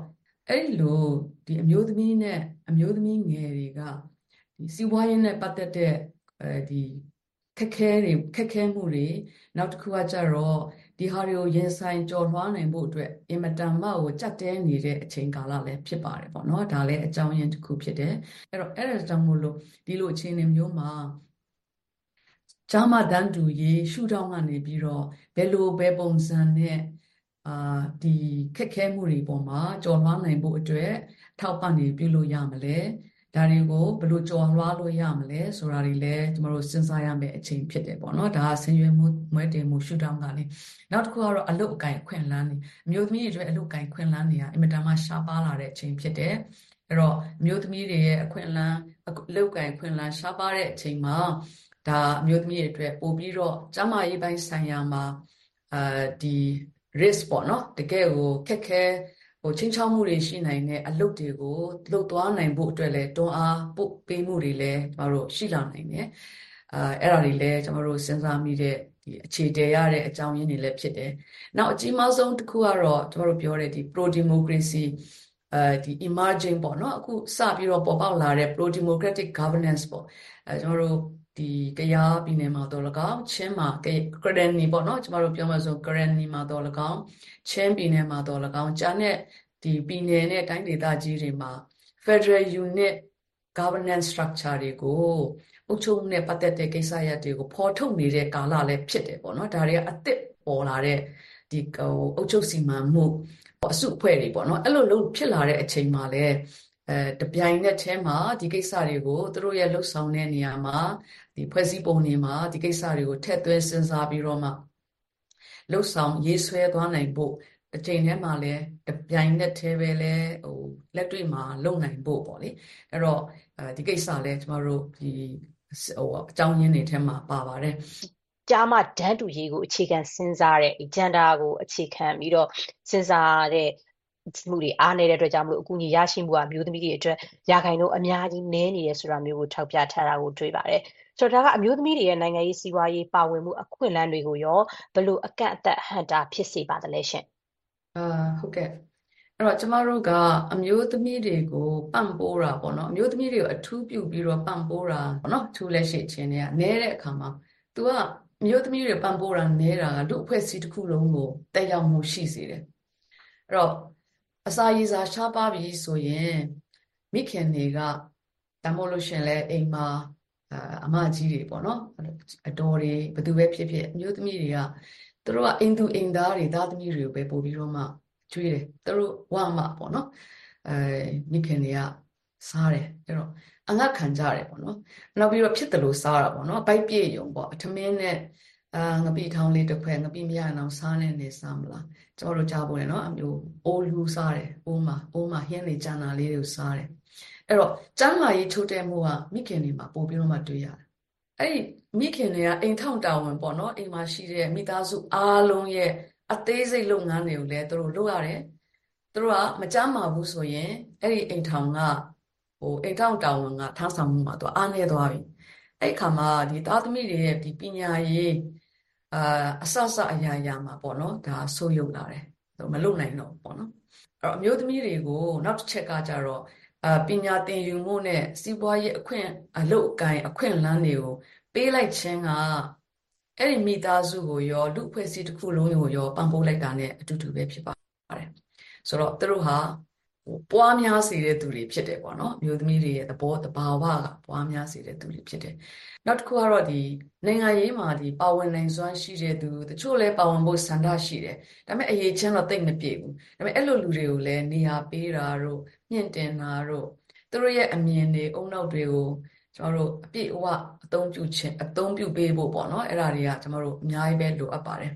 U: အဲ့ဒီလိုဒီအမျိုးသမီးနဲ့အမျိုးသမီးငယ်တွေကဒီစီးပွားရေးနဲ့ပတ်သက်တဲ့ဒီခက်ခဲမှုတွေနောက်တစ်ခုကကြတော့ဒီဟာတွေကိုရင်ဆိုင်ကျော်လွှားနိုင်ဖို့အတွက်အင်မတန်မှကိုကြက်တဲနေတဲ့အချိန်ကာလလည်းဖြစ်ပါတယ်ပေါ့နော်ဒါလည်းအကြောင်းရင်းတစ်ခုဖြစ်တယ်အဲ့တော့အဲ့ဒါကြောင့်မို့လို့ဒီလိုအခြေအနေမျိုးမှာကျားမတန်းတူရေးရှုထောင့်ကနေပြီးတော့ဘယ်ပုံစံနဲ့ဒီခက်ခဲမှုတွေပေါ်မှာကျော်လွှားနိုင်ဖို့အတွက်ထောက်ပံ့နေပြုလို့ရမလဲဒါတွေကိုဘယ်လိုကျော်လွှားလို့ရမလဲဆိုတာတွေလည်းကျမတို့စဉ်းစားရမယ့်အချိန်ဖြစ်တယ်ပေါ့နော်ဒါကဆင်းရဲမှုမွဲတေမှုရှုထောင့်ကလည်းနောက်တစ်ခုကတော့အလုပ်အကိုင်ခွင့်လန်းနေအမျိုးသမီးတွေအတွက်အလုပ်အကိုင်ခွင့်လန်းနေအင်မတန်မှရှားပါလာတဲ့အချိန်ဖြစ်တယ်အဲ့တော့အမျိုးသမီးတွေရဲ့အခွင့်အလန်းအလုပ်အကိုင်ခွင့်လန်းရှားပါတဲ့အချိန်မှာဒါအမျိုးသမီးတွေအတွက်ပို့ပြီးတော့ကျန်းမာရေးပိုင်းဆိုင်ရာမှာဒီ risk ပေါ့နော်တကယ်ကိုခက်ခဲချင်းချောက်မှုတွေရှိနိုင်တဲ့အလုပ်တွေကိုလုပ်သွားနိုင်ဖို့အတွက်လည်းတွန်းအားပို့ပေးမှုတွေလည်းကျမတို့ရှိလာနိုင်တယ်အဲ့ဒါတွေလည်းကျမတို့စဉ်းစားမိတဲ့ဒီအခြေတည်ရတဲ့အကြောင်းရင်းတွေလည်းဖြစ်တယ်နောက်အကြီးမားဆုံးတစ်ခုကတော့ကျမတို့ပြောတဲ့ဒီ pro democracy ဒီ emerging ပေါ့နော်အခုစပြီးတော့ပေါ်ပေါက်လာတဲ့ pro democratic governance ပေါ့ကျမတို့ဒီကယားပြည်နယ်မှာတော့၎င်းချင်းမှာကရန်နီပေါ့နော်ကျမတို့ပြောမှဆိုကရန်နီမှာတော့၎င်းချင်းပြည်နယ်မှာတော့၎င်းကျန်တဲ့ဒီပြည်နယ်နဲ့တိုင်းဒေသကြီးတွေမှာ Federal Unit Governance Structure တွေကိုအုပ်ချုပ်မှုနဲ့ပတ်သက်တဲ့ကိစ္စရပ်တွေကိုဖော်ထုတ်နေတဲ့ကာလလည်းဖြစ်တယ်ပေါ့နော်ဒါတွေကအသစ်ပေါ်လာတဲ့ဒီအုပ်ချုပ်စီမံမှုအစုအဖွဲ့တွေပေါ့နော်အဲ့လိုလုံးဖြစ်လာတဲ့အချိန်မှာလည်းတပြိုင်နက်တည်းမှာဒီကိစ္စတွေကိုသူတို့ရဲ့လှုပ်ဆောင်တဲ့နေရာမှာဒီဖွဲ့စည်းပုံတွေမှာဒီကိစ္စတွေကိုထည့်သွင်းစဉ်းစားပြီးတော့မှလှုပ်ဆောင်ရေးဆွဲသွားနိုင်ဖို့အချိန်ထဲမှာလည်းတပြိုင်နက်တည်းပဲလဲလက်တွေ့မှာလုပ်နိုင်ဖို့ပေါ့လေအဲ့တော့ဒီကိစ္စလည်းကျမတို့ဒီအကြောင်းရင်းတွေထဲမှာပါပါတယ်
T: ကျားမတန်းတူရေးကိုအခြေခံစဉ်းစားတဲ့ agenda ကိုအခြေခံပြီးတော့စဉ်းစားတဲ့မှုတွေအားနေတဲ့အတွက်ကြောင့်မလို့အကူအညီရရှိမှုကမျိုးသမီးတွေအတွက်ရာခိုင်နှုန်းအများကြီးနည်းနေတယ်ဆိုတာမျိုးကိုထောက်ပြထားတာကိုတွေ့ပါတယ်ဆိုတော့ဒါကအမျိုးသမီးတွေရဲ့နိုင်ငံရေးစီးပွားရေးပါဝင်မှုအခွင့်အလမ်းတွေကိုရောဘယ်လိုအကန့်အသတ်ဟန့်တားဖြစ်စေပါသလဲရှင်
U: ဟုတ်ကဲ့အဲ့တော့ကျမတို့ကအမျိုးသမီးတွေကိုပံ့ပိုးတာပေါ့နော်အမျိုးသမီးတွေကိုအထူးပြုပြီးတော့ပံ့ပိုးတာပေါ့နော်ထူးလက်ရှိခြင်းတွေကနဲတဲ့အခါမှာ तू ကအမျိုးသမီးတွေပံ့ပိုးတာနဲတာကလူအဖွဲ့အစည်းတစ်ခုလုံးကိုတက်ရောက်မှုရှိစေတယ်အဲ့တော့အစာရည်စာရှားပါပြီဆိုရင်မိခင်တွေကတမို့လို့ရှင်လဲအိမ်မှာအမကြီးတွေပေါ့နော်အတော်တွေဘယ်သူပဲဖြစ်ဖြစ်အမျိုးသမီးတွေကသူတို့ကအိမ်သူအိမ်သားတွေသားသမီးတွေကိုပဲပို့ပြီးတော့မှကျွေးတယ်သူတို့ဝမပေါ့နော်မိခင်တွေကစားတယ်အဲ့တော့အငတ်ခံကြတယ်ပေါ့နော်နောက်ပြီးတော့ဖြစ်တယ်လို့စားတာပေါ့နော်ဘိုက်ပြည့်ယုံပေါ့အထမင်းနဲ့ငပိထောင်းလေးတစ်ခွက်ငပိမရအောင်စားနေစားမလားကျွန်တော်တို့ကြားဖို့လေနော်အမျိုးအိုးလူစားတယ်အိုးမှာဟင်းနေကြံတာလေးတွေကိုစားတယ်အဲ့တော့ကျန်းမာရေးချို့တဲ့မှုကမိခင်တွေမှာပို့ပြီးတော့မှတွေ့ရတယ်အဲ့ဒီမိခင်တွေကအိမ်ထောင်တာဝန်ပေါ့နော်အိမ်မှာရှိတဲ့မိသားစုအားလုံးရဲ့အသေးစိတ်လုပ်ငန်းတွေကိုလည်းသူတို့လုပ်ရတယ်သူတို့ကမကြမ်းမာဘူးဆိုရင်အဲ့ဒီအိမ်ထောင်ကအိမ်ထောင်တာဝန်ကထမ်းဆောင်မှုမှာသူအားနည်းသွားပြီအဲ့ခါမှာဒီသားသမီးတွေရဲ့ဒီပညာရေးအစအရာမှာပေါ့နော်ဒါဆိုးရုပ်လာတယ်မလုပ်နိုင်တော့ပေါ့နော်အဲ့တော့အမျိုးသမီးတွေကိုနောက်တစ်ချက်ကကြတော့ပညာသင်ယူမှုနဲ့စီးပွားရေးအလုပ်အကိုင်အခွင့်အလမ်းတွေကိုပေးလိုက်ခြင်းကအဲ့ဒီမိသားစုကိုရောလူအဖွဲ့အစည်းတစ်ခုလုံးကိုရောပံ့ပိုးလိုက်တာနဲ့အတူတူပဲဖြစ်ပါတယ်ဆိုတော့သူတို့ဟာပွားများစေတဲ့သူတွေဖြစ်တယ်ပေါ့နော်အမျိုးသမီးတွေရဲ့သဘောတဘာဝကပွားများစေတဲ့သူတွေဖြစ်တယ်နောက်တစ်ခုကတော့ဒီနိုင်ငံရေးမှာဒီပါဝင်နိုင်စွမ်းရှိတဲ့သူတချို့လဲပါဝင်ဖို့ဆန္ဒရှိတယ်ဒါပေမဲ့အရေးချင်းတော့တိတ်မပြေဘူးဒါပေမဲ့အဲ့လိုလူတွေကိုလည်းနေရာပေးတာတို့မြင့်တင်တာတို့သူတို့ရဲ့အမြင်တွေအုံနောက်တွေကိုကျွန်တော်တို့အပြည့်အဝအသုံးပြုပေးဖို့ပေါ့နော်အဲ့ဒါတွေကကျွန်တော်တို့အများကြီးပဲလိုအပ်ပါတယ်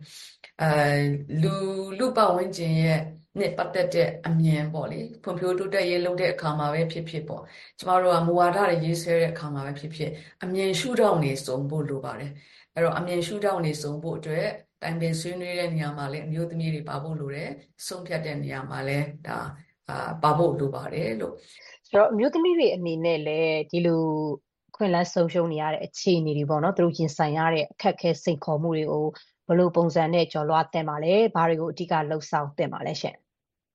U: လူပတ်ဝန်းကျင်ရဲ့နဲ့ပတ်သက်တဲ့အမြင်ပေါ့လေဖွံ့ဖြိုးတိုးတက်ရေးလုပ်တဲ့အခါမှာပဲဖြစ်ဖြစ်ပေါ့ကျမတို့ကမူဝါဒတွေရေးဆွဲတဲ့အခါမှာပဲဖြစ်ဖြစ်အမြင်ရှုထောင့်နေစုံဖို့လိုပါတယ်အဲ့တော့အမြင်ရှုထောင့်နေစုံဖို့အတွက်တိုင်ပင်ဆွေးနွေးတဲ့နေရာမှာလည်းအမျိုးသမီးတွေပါဖို့လိုတယ်ဆုံးဖြတ်တဲ့နေရာမှာလည်းဒါပါဖို့လိုပါတယ်လို့
T: ဆိုတော့အမျိုးသမီးတွေအနေနဲ့လည်းဒီလိုခွင့်လန်းဆုံးရှုံးနေရတဲ့အခြေအနေတွေပေါ့နော်သူတို့ရင်ဆိုင်ရတဲ့အခက်အခဲစိန်ခေါ်မှုတွေကိုဘယ်လိုပုံစံနဲ့ကျော်လွှားသင့်ပါလဲဘာတွေကိုအဓိကလှုပ်ဆောင်သင့်ပါလဲရှင်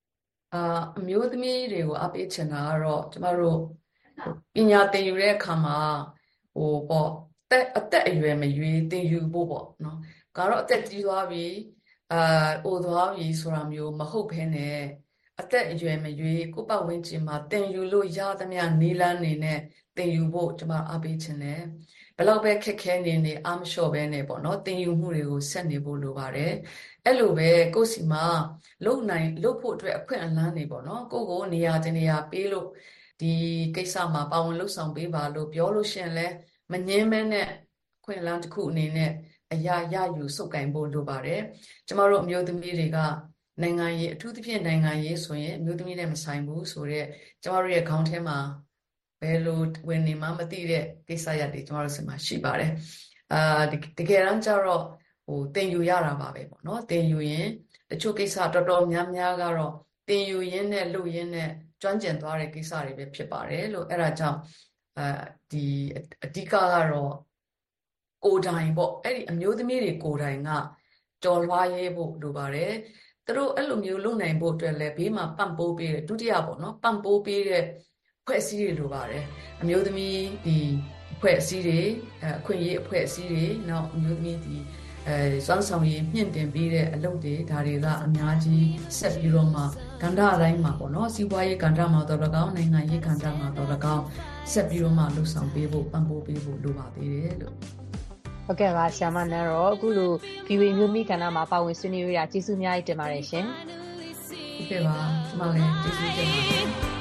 U: အမျိုးသမီးတွေကိုအပေးချင်တာကတော့ကျမတို့ပညာသင်ယူတဲ့အခါမှာပေါ့အသက်အရွယ်မရွေးသင်ယူဖို့ပေါ့နော်ကတော့အသက်ကြီးသွားပြီအိုသွားပြီဆိုတာမျိုးမဟုတ်ဘဲနဲ့အသက်အရွယ်မရွေးကိုယ့်ပတ်ဝန်းကျင်မှာသင်ယူလို့ရသမျှနည်းလမ်းနေနဲ့သင်ယူဖို့ကျမအပေးချင်တယ်ဘယ်လောက်ပဲခက်ခဲနေအားမလျှော့ပဲနဲ့ပေါ့နော်သင်ယူမှုတွေကိုဆက်နေဖို့လိုပါတယ်အဲ့လိုပဲကိုယ့်စီမှာလုပ်ဖို့အတွက်အခွင့်အလမ်းတွေပေါ့နော်ကိုနေရာတင်နေရာပေးလို့ဒီကိစ္စမှာပါဝင်လှုပ်ဆောင်ပေးပါလို့ပြောလို့ရှင်လဲမငင်းမဲနဲ့အခွင့်အလမ်းတစ်ခုအနေနဲ့အရာရယူစုပ်ကင်ဖို့လိုပါတယ်ကျမတို့အမျိုးသမီးတွေကနိုင်ငံရေးအထူးသဖြင့်နိုင်ငံရေးဆိုရင်အမျိုးသမီးနဲ့မဆိုင်ဘူးဆိုတော့ကျမတို့ရဲ့ခေါင်းထဲမှာဘယ်လိုဝင်နေမှမသိတဲ့ကိစ္စရပ်တွေကျမတို့ဆီမှာရှိပါတယ်တကယ်တမ်းကျတော့သင်ယူရတာပါပဲပေါ့နော်သင်ယူရင်တချို့ကိစ္စတော်တော်များများကတော့သင်ယူရင်းနဲ့လုပ်ရင်းနဲ့ကျွမ်းကျင်သွားတဲ့ကိစ္စတွေပဲဖြစ်ပါတယ်လို့အဲ့ဒါကြောင့်ဒီအဓိကကတော့ကိုယ်တိုင်ပေါ့အဲ့ဒီအမျိုးသမီးတွေကိုယ်တိုင်ကတော်လွှားရဲဖို့လိုပါတယ်သူတို့အဲ့လိုမျိုးလုပ်နိုင်ဖို့အတွက်လည်းဘေးမှာပံ့ပိုးပေးတယ်ဒုတိယပေါ့နော်ပံ့ပိုးပေးတဲ့ဖွဲ့စည်းတွေလိုပါတယ်အမျိုးသမီးဒီဖွဲ့စည်းတွေအခွင့်အရေးအဖွဲ့အစည်းတွေနောက်အမျိုးသမီးဒီစွမ်းဆောင်ရည်မြင့်တင်ပေးတဲ့အလုပ်တွေဒါတွေကအများကြီးဆက်ပြီးတော့မှကဏ္ဍအတိုင်းမှာပေါ့နော်စီးပွားရေးကဏ္ဍမှာတော့၎င်းနိုင်ငံရေးကဏ္ဍမှာတော့၎င်းဆက်ပြီးတော့မှလှုပ်ဆောင်ပေးဖို့ပံ့ပိုးပေးဖို့လိုပါသေးတယ်လို့
T: ဟုတ်ကဲ့ပါဆရာမနန်းတော့အခုလို VOA မျိုးမိကဏ္ဍမှာပါဝင်ဆွေးနွေးရတာကျေးဇူးအများကြီးတင်ပါတယ်ရှင်
U: ဟုတ်ကဲ့ပါကျွန်မလည်းကျေးဇူးတင်ပါတယ်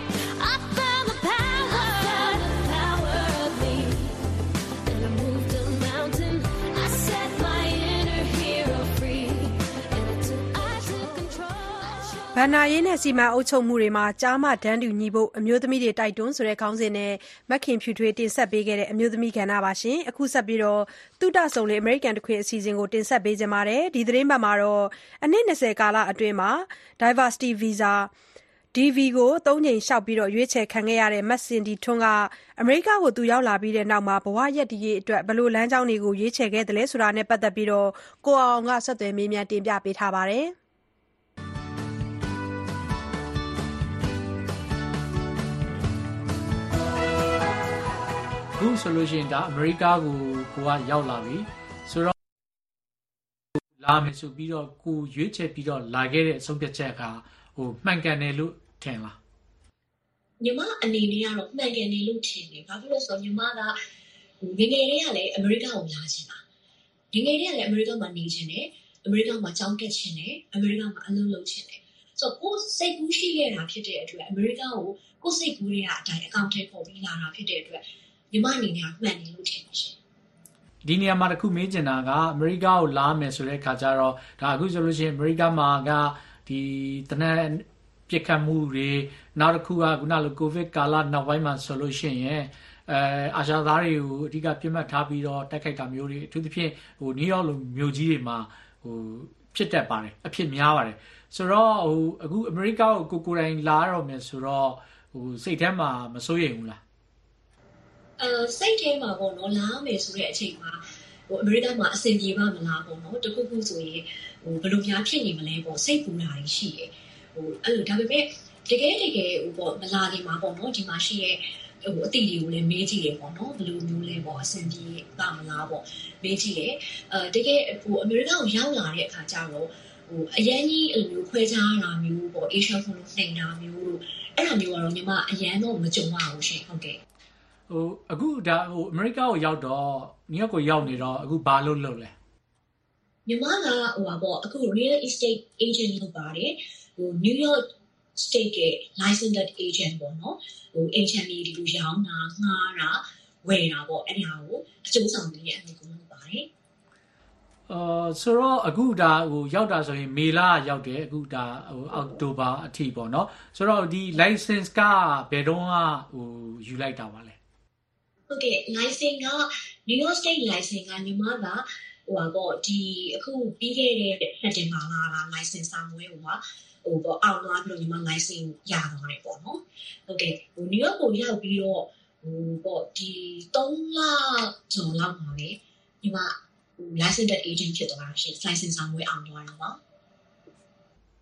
B: ဘဏ္ဍာရေးနဲ့စီမံအုပ်ချုပ်မှုတွေမှာကျားမတန်းတူညီဖို့အမျိုးသမီးတွေတိုက်တွန်းဆိုတဲ့ခေါင်းစဉ်နဲ့မခင်ဖြူထွေးတင်ဆက်ပေးခဲ့တဲ့အမျိုးသမီးကဏ္ဍပါရှင်အခုဆက်ပြီးတော့သုတဆုံလေအမေရိကန်တခွင်အစီအစဉ်ကိုတင်ဆက်ပေးကြပါမယ်ဒီသတင်းပတ်မှာတော့အနှစ်20ကာလအတွင်းမှာ Diversity Visa DV ကို3ကြိမ်လျှောက်ပြီးရွေးချယ်ခံခဲ့ရတဲ့မစင်ဒီထွန်းကအမေရိကကိုသူရောက်လာပြီးတဲ့နောက်မှာဘဝရပ်တည်ရေးအတွက်ဘယ်လိုလမ်းကြောင်းတွေကိုရွေးချယ်ခဲ့တယ်လဲဆိုတာနဲ့ပတ်သက်ပြီးတော့ကိုအောင်ကဆက်သွယ်မေးမြန်းတင်ပြပေးထားပါတယ်
A: အခုဆိုလို့ရှိရင်ဒါအမေရိကကိုကရောက်လာပြီဆိုတော့လာမယ်ဆိုပြီးတော့ကိုရွေးချယ်ပြီးတော့လာခဲ့တဲ့အဆုံးဖြတ်ချက်ကမှန်ကန်တယ်လို့ထင်လား
V: ညီမအနေနဲ့ကတော့မှန်ကန်တယ်လို့ထင်တယ်ဘာဖြစ်လို့ဆိုတော့ညီမကငယ်ငယ်လေးကလည်းအမေရိကကိုလာချင်တာငယ်ငယ်လေးကလည်းအမေရိကမှာနေချင်တယ်အမေရိကမှာကျောင်းတက်ချင်တယ်အမေရိကမှာအလုပ်လုပ်ချင်တယ်ဆိုတော့ကိုယ်စိတ်ကူးရှိခဲ့တာဖြစ်တဲ့အတွက်အမေရိကကိုကိုယ်စိတ်ကူးတွေကအတိုင်းအကောင့်ထဲပေါ်ပြီးလာတာဖြစ်တဲ့အတွက်ညီမအနေနဲ့မှန်တယ်လို့ထင်တယ်ရှင်
A: ဒီနေရာမှာတစ်ခုမေးချင်တာကအမေရိကကိုလာမယ်ဆိုတဲ့အခါကျတော့ဒါအခုဆိုလို့ရှိရင်အမေရိကမှာကဒီတနက်ပြစ်ခတ်မှုတွေနောက်တစ်ခုကခုနလိုကိုဗစ်ကာလနောက်ပိုင်းမှာဆိုလို့ရှိရင်အာရှသားတွေကိုအဓိကပြစ်မှတ်ထားပြီးတော့တိုက်ခိုက်တာမျိုးတွေအထူးသဖြင့်နယူးယောက်လိုမြို့ကြီးတွေမှာဖြစ်တတ်ပါတယ်အဖြစ်များပါတယ်ဆိုတော့အခုအမေရိကကိုကိုယ်တိုင်လာရတော့မယ်ဆိုတော့စိတ်ထဲမှာမစိုးရိမ်ဘူးလား
V: စိတ်ထဲမှာပေါ့နော်လာမယ်ဆိုတဲ့အချိန်မှာအမေရိကမှာအဆင်ပြေပါမလားပေါ့နော်တခုခုဆိုရင်ဘယ်လိုများဖြစ်နေမလဲပေါ့စိတ်ပူတာတွေရှိတယ်အဲ့လိုဒါပေမဲ့တကယ်ပေါ့မလာခင်မှာပေါ့နော်ဒီမှာရှိရဲ့အတိတွေကိုလည်းမေးကြည့်တယ်ပေါ့နော်ဘယ်လိုမျိုးလဲပေါ့အဆင်ပြေပါမလားပေါ့မေးကြည့်တယ်တကယ်အမေရိကကိုရောက်လာတဲ့အခါကျတော့အရန်ကြီးအဲ့လိုမျိုးခွဲခြားတာမျိုးပေါ့ Asia ဖုန်းလို့နှိမ်တာမျိုးလို့အဲ့လိုမျိုးကတော့ညီမအရန်တော့မကြုံပါဘူးရှင်ဟုတ်ကဲ့
A: အခုဒါအမေရိကကိုရောက်တော့နယူးယောက်ကိုရောက်နေတော့အခုဘာလုပ်လဲ
V: ညီမကပေါ့အခု real estate agent လုပ်ပါတယ်New York State ရဲ့ licensed agent ပေါ့နော်agent တွေဒီလိုရောင်းတာငှားတာဝယ်တာပေါ့အဲ့ဒါကိုအကျိုးဆောင်တွေရဲ့အမှုကိုလုပ်ပါတယ်
A: ဆိုတော့အခုဒါရောက်တာဆိုရင်မေလရောက်တယ်အခုဒါအောက်တိုဘာအထိပေါ့နော်ဆိုတော့ဒီ license ကဘယ်တော့ယူလိုက်တာပါလဲ
V: ဟုတ်ကဲ့ license က New York State license ကညီမကပေါ့ဒီအခုပြီးခဲ့တဲ့စက်တင်ဘာလက license စာမွေးပေါ့အောင်သွားပြီးတော့ညီမ license ရသွားတယ်ပေါ့နော်ဟုတ်ကဲ့New York ကိုရောက်ပြီးတော့ပေါ့ဒီ3လကျော်လောက်ပါပဲညီမlicensed agent ဖြစ်သွားတာရှင် license စာမွေးအောင်သွားတာပါ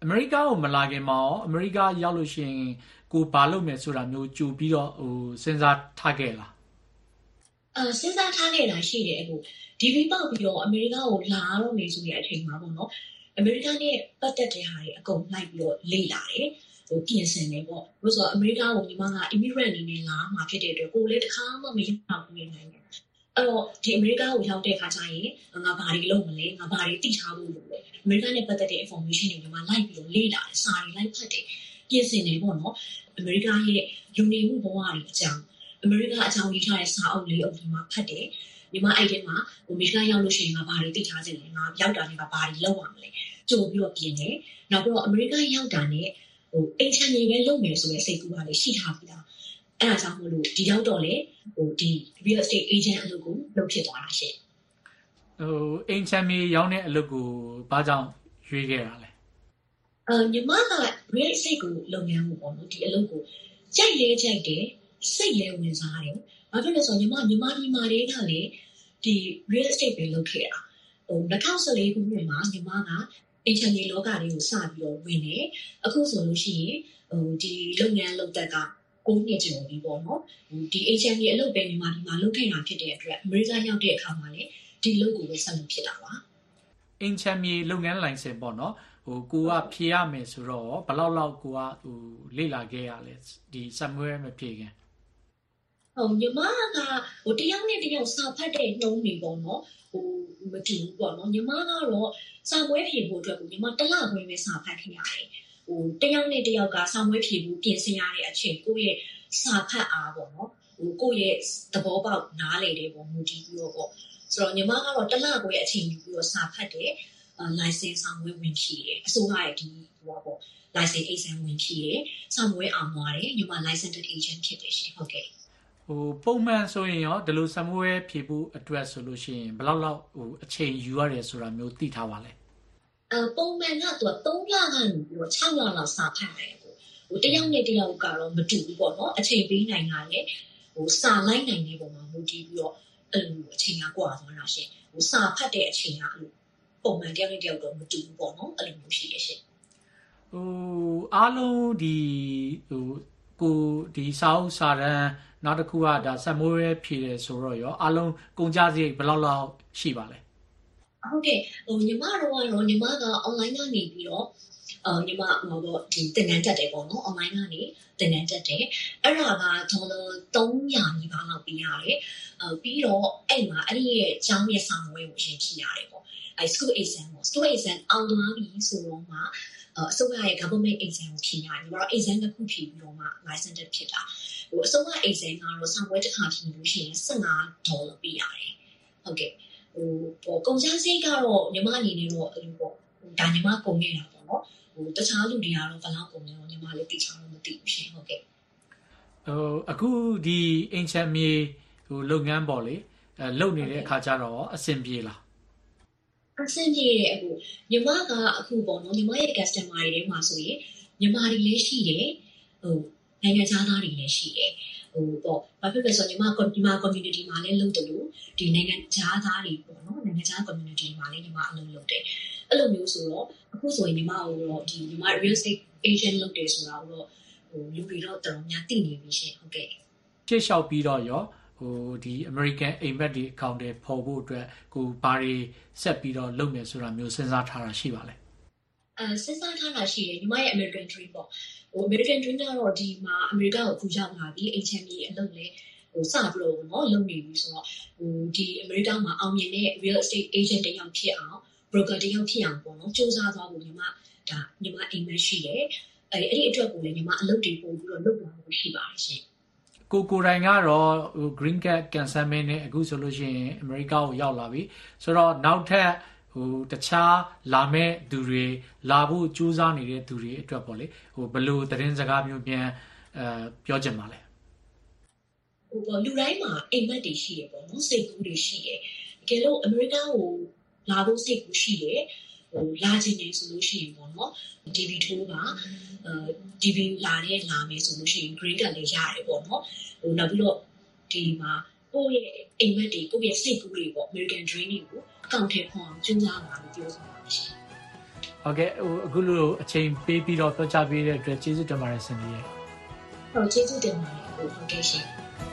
A: အမေရိကကိုမလာခင်မှာရောအမေရိကရောက်လို့ရှိရင်ကိုဘာလုပ်မယ်ဆိုတာမျိုးကြိုပြီးတော့စဉ်းစားထားခဲ့လား
V: စဉ်းစားထားခဲ့တာရှိတယ်အခုဒီဗီပေါက်ပြီးတော့အမေရိကကိုလာတော့မယ်ဆိုတဲ့အချိန်မှာပေါ့နော်အမေရိကနဲ့ပတ်သက်တဲ့ဟာတွေအကုန်လိုက်ပြီးတော့လေ့လာတယ်ပြင်ဆင်နေပေါ့လို့ဆိုတော့အမေရိကကိုညီမက immigrant အနေနဲ့လာမှာဖြစ်တဲ့အတွက်ကိုလည်းတစ်ခါမှမရောက်ဘူးနေနိုင်ဘူးအဲ့တော့ဒီအမေရိကကိုရောက်တဲ့အခါကျရင်ငါဘာတွေလုပ်မလဲငါဘာတွေသိထားဖို့လိုလဲအမေရိကနဲ့ပတ်သက်တဲ့ information တွေညီမလိုက်ပြီးတော့လေ့လာတယ်စာတွေလိုက်ဖတ်တယ်ပြင်ဆင်နေပေါ့နော်အမေရိကရဲ့လူနေမှုဘဝတွေအကြောင်းအမေရိကအကြောင်းရေးထားတဲ့စာအုပ်လေးအုပ်ဒီမှာဖတ်တယ်ညီမအဲ့ဒီမှာအမေရိကရောက်လို့ရှိရင်ငါဘာတွေသိထားချင်လဲငါရောက်တာနဲ့ငါဘာတွေလုပ်ရမလဲကြိုပြီးတော့ပြင်တယ်နောက်ပြီးတော့အမေရိကရောက်တာနဲ့အိမ်ချမ်းနေပဲလုပ်မယ်ဆိုတဲ့စိတ်ကူးကလည်းရှိထားပြီးသားအဲ့ဒါကြောင့်မို့လို့ဒီရောက်တော့လေဒီ real estate agent အလုပ်ကိုလုပ်ဖြစ်သွားတာရှင့်
A: အိမ်ချမ်းမြေရောင်းတဲ့အလုပ်ကိုဘာကြောင့်ရွေးခဲ့တာလဲ
V: ညီမက real estate ကိုလုပ်ငန်းမှုပေါ့နော်ဒီအလုပ်ကိုကြိုက်တယ်စိတ်လဲဝင်စားတယ်ဘာဖြစ်လဲဆိုတော့ညီမဒီမှာတွေကလေဒီ real estate ပဲလုပ်ခဲ့တာ2014ခုနှစ်မှာညီမကအိမ်ချမ်းမြေလောကလေးကိုစပြီးတော့ဝင်တယ်အခုဆိုလို့ရှိရင်ဒီလုပ်ငန်းလုပ်သက်က9နှစ်ကျော်ပြီပေါ့နော်ဒီ agent ကြီးအလုပ်ပဲညီမဒီမှာလုပ်ခဲ့တာဖြစ်တဲ့အတွက်အမေရိကရောက်တဲ့အခါမှာလည်းဒီလုပ်ကိုပဲဆက်လုပ်ဖြစ်တာပါ
A: အင်ချမ်းမြေလုပ်ငန်းလိုင်စင်ပေါ့နော်ကိုကဖြေရမယ်ဆိုတော့ဘယ်လောက်ကိုကလေ့လာခဲ့ရလဲဒီ somewhere မဖြေခင်
V: ညီမကတယောက်နဲ့တယောက်စာဖတ်တဲ့နှုံးနေပေါ့နော်မတူဘူးပေါ့နော်ညီမကတော့စာမွေးဖြေဖို့အတွက်ကိုညီမတစ်လခွဲပဲစာဖတ်ခဲ့ရတယ်တယောက်နဲ့တယောက်ကစာမွေးဖြေဖို့ပြင်ဆင်ရတဲ့အချိန်ကိုယ့်ရဲ့စာဖတ်အားပေါ့နော်ကိုယ့်ရဲ့သဘောပေါက်နားလည်တယ်ပေါ့မူတည်ပြီးတော့ပေါ့ဆိုတော့ညီမကတော့တစ်လခွဲအချိန်ယူပြီးတော့စာဖတ်တယ်license စာမွေးဝင်ဖြေတယ်အစိုးရရဲ့ဒီပေါ့ license exam ဝင်ဖြေတယ်စာမွေးအောင်သွားတယ်ညီမ licensed agent ဖြစ်တယ်ရှင်ဟုတ်ကဲ့
A: ပုံမှန်ဆိုရင်ရောဒီလို somewhere ဖြေဖို့အတွက်ဆိုလို့ရှိရင်ဘယ်လောက်အချိန်ယူရတယ်ဆိုတာမျိုးသိထားပါလဲ
V: ပုံမှန်ကသူက3လကနေပြီးတော့6လလောက်စာဖတ်ရတယ်တယောက်နဲ့တယောက်ကတော့မတူဘူးပေါ့နော်အချိန်ပေးနိုင်တာလေစာလိုက်နိုင်တဲ့ပုံမှာမူတည်ပြီးတော့အဲ့လိုအချိန်ကကွာသွားတာရှင်စာဖတ်တဲ့အချိန်ကပုံမှန်တယောက်နဲ့တယောက်တော့မတူဘူးပေါ့နော်အဲ့လိုမျိုးရှိရရှင်
A: အားလုံးဒီကိုဒီစာအုပ်စာတမ်းနောက်တစ်ခုကဒါစက်မိုးရဲဖြေတယ်ဆိုတော့ရောအားလုံးကုန်ကြစရိတ်ဘယ်လောက်ရှိပါလဲ
V: ဟုတ်ကဲ့ညီမတို့ကတော့ညီမက online ကနေပြီးတော့ညီမတော့ဒီသင်တန်းတက်တယ်ပေါ့နော် online ကနေသင်တန်းတက်တယ်အဲ့ဒါကဒေါ်လာ300နီးပါးလောက်ပေးရတယ်ပြီးတော့အဲ့မှာအဲ့ဒီရဲ့အကြောင်းရဲ့စာမွေးကိုရှင်ဖြေရတယ်ပေါ့အဲ့ school exam ပေါ့ school exam အောင်သွားပြီဆိုတော့မှအစိုးရရဲ့ government exam ကိုဖြေရတယ်ညီမတို့ exam တစ်ခုဖြေပြီးတော့မှ license ဖြစ်တာအစိုးရ exam ကတော့စာမွေးတစ်ခါဖြေလို့ရှိရင်$15ပေးရတယ်ဟုတ်ကဲ့ကုန်ကျစရိတ်ကတော့ညီမအနေနဲ့တော့အဲ့လိုပေါ့ဒါညီမကုန်နေတာပေါ့နော်တခြားလူတွေကတော့ဘယ်လောက်ကုန်လဲတော့ညီမလည်းသိချင်လို့မသိဘူးရှင်ဟုတ်ကဲ့
A: အခုဒီအင်ချမ်းမြေလုပ်ငန်းပေါ့လေလုပ်နေတဲ့အခါကျတော့အဆင်ပြေလား
V: အဆင်ပြေတယ်အခုညီမကအခုပေါ့နော်ညီမရဲ့ customer တွေထဲမှာဆိုရင်ညီမတွေလည်းရှိတယ်နိုင်ငံခြားသားတွေလည်းရှိတယ်ပေါ့ဘာဖြစ်လဲဆိုတော့ညီမ community မှာလည်းလုပ်တယ်လို့ဒီနိုင်ငံခြားသားတွေပေါ့နော်နိုင်ငံခြား community မှာလည်းညီမအလုပ်လုပ်တယ်အဲ့လိုမျိုးဆိုတော့အခုဆိုရင်ညီမကတော့ဒီညီမ real estate agent လုပ်တယ်ဆိုတာတော့လူတွေတော့တော်တော်များသိနေပြီရှင်ဟုတ်ကဲ့
A: ရှေ့လျှောက်ပြီးတော့ရောဒီ American အိမ်မက်တွေအကောင့်တွေပေါ်ဖို့အတွက်ကိုဘာတွေဆက်ပြီးတော့လုပ်မယ်ဆိုတာမျိုးစဉ်းစားထားတာရှိပါလဲ
V: စဉ်းစားထားတာရှိတယ်ညီမရဲ့ American dream ပေါ့American dream ကတော့ဒီမှာအမေရိကကိုအခုရောက်လာပြီး HMB အလုပ်လဲစပြီးတော့နော်လုပ်နေပြီဆိုတော့ဒီအမေရိကမှာအောင်မြင်တဲ့ real estate agent တယောက်ဖြစ်အောင် broker တယောက်ဖြစ်အောင်ပေါ့နော်စူးစမ်းသွားဖို့ညီမအိမ်မရှိတယ်အဲ့ဒီအတွက်ကိုလည်းညီမအလုပ်တွေပို့ပြီးတော့လုပ်သွားဖို့ရှိပါတယ်ရှင်
A: ကိုတိုင်ကတော့ green card cancel မင်းနဲ့အခုဆိုလို့ရှိရင်အမေရိကကိုရောက်လာပြီဆိုတော့နောက်ထပ်တခြားလာမဲ့သူတွေလာဖို့ကြိုးစားနေတဲ့သူတွေအတွက်ပေါ့လေဘယ်လိုသတင်းစကားမျိုးပြန်ပြောချင်ပါလဲ
V: လူတိုင်းမှာအိမ်မက်တွေရှိရပေါ့နော်စိတ်ကူးတွေရှိရတကယ်လို့အမေရိကကိုလာဖို့စိတ်ကူးရှိတယ်လာခြင်းနေဆိုလို့ရှိရင်ပေါ့နော် DV ထိုးပါDV လာမယ်ဆိုလို့ရှိရင် green card လေးရတယ်ပေါ့နော်နောက်ပြီးတော့ဒီမှာကိုယ့်ရဲ့အိမ်မက်တွေကိုယ့်ရဲ့စိတ်ကူးတွေပေါ့ American dream တွေကိုအကောင့်ထဲပေါ်အောင်ကျူးစားပါလို့ပြောဆိုတာရှိ
A: ဟုတ်ကဲ့အခုလိုအချိန်ပေးပြီးတော့ပြောချပေးတဲ့အတွက်ကျေးဇူးတင်ပါတယ်ဆင်ဒီရဲ့
V: ဟုတ်ကျေးဇူးတင်ပါတယ်ဟုတ်ကဲ့ရှင်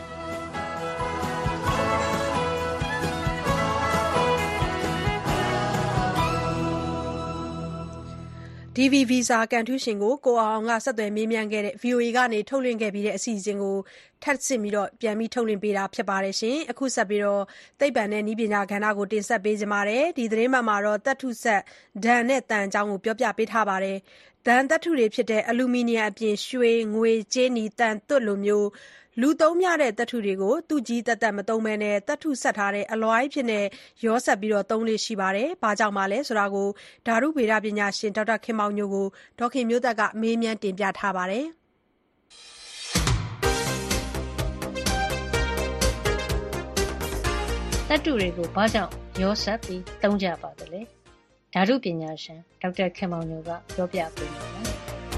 B: DV Visa ကန်ထူးရှင်ကိုအောင်ကဆက်သွယ်မေးမြန်းခဲ့တဲ့ VOA ကနေထုတ်လွှင့်ခဲ့ပြီးတဲ့အစီအစဉ်ကိုထပ်ဆင့်ပြီးပြန်ပြီးထုတ်လွှင့်ပေးတာဖြစ်ပါတယ်ရှင်။အခုဆက်ပြီးသိပ္ပံနဲ့နည်းပညာကဏ္ဍကိုတင်ဆက်ပေးကြပါမယ်။ဒီသတင်းမှာတော့သတ္ထုဆက်ဓာတ်နဲ့သံအကြောင်းကိုပြောပြပေးထားပါတယ်။ဓာတ်သတ္ထုတွေဖြစ်တဲ့အလူမီနီယံအပြင်ရွှေ၊ငွေ၊ကြေးနီ၊သံ၊သွပ်လိုမျိုးလူသုံးများတဲ့သတ္ထုတွေကိုသူ့ကြီးသက်မသုံးဘဲသတ္ထုဆက်ထားတဲ့အလွှာအဖြစ်ရောစပ်ပြီးသုံးလေ့ရှိပါတယ်။ဘာကြောင့်လဲဆိုတာကိုဓာတုဗေဒပညာရှင်ဒေါက်တာခင်မောင်ညိုကိုဒေါ်ခင်မျိုးသက်ကမေးမြန်းတင်ပြထားပါတယ်။
E: သတ္တုတွေကိုဘာကြောင့်ရောစပ်ပြီးသုံးကြပါသလဲ။ဓာတုပညာရှင်ဒေါက်တာခင်မောင်ညိုကပြောပြပေးပါမယ်။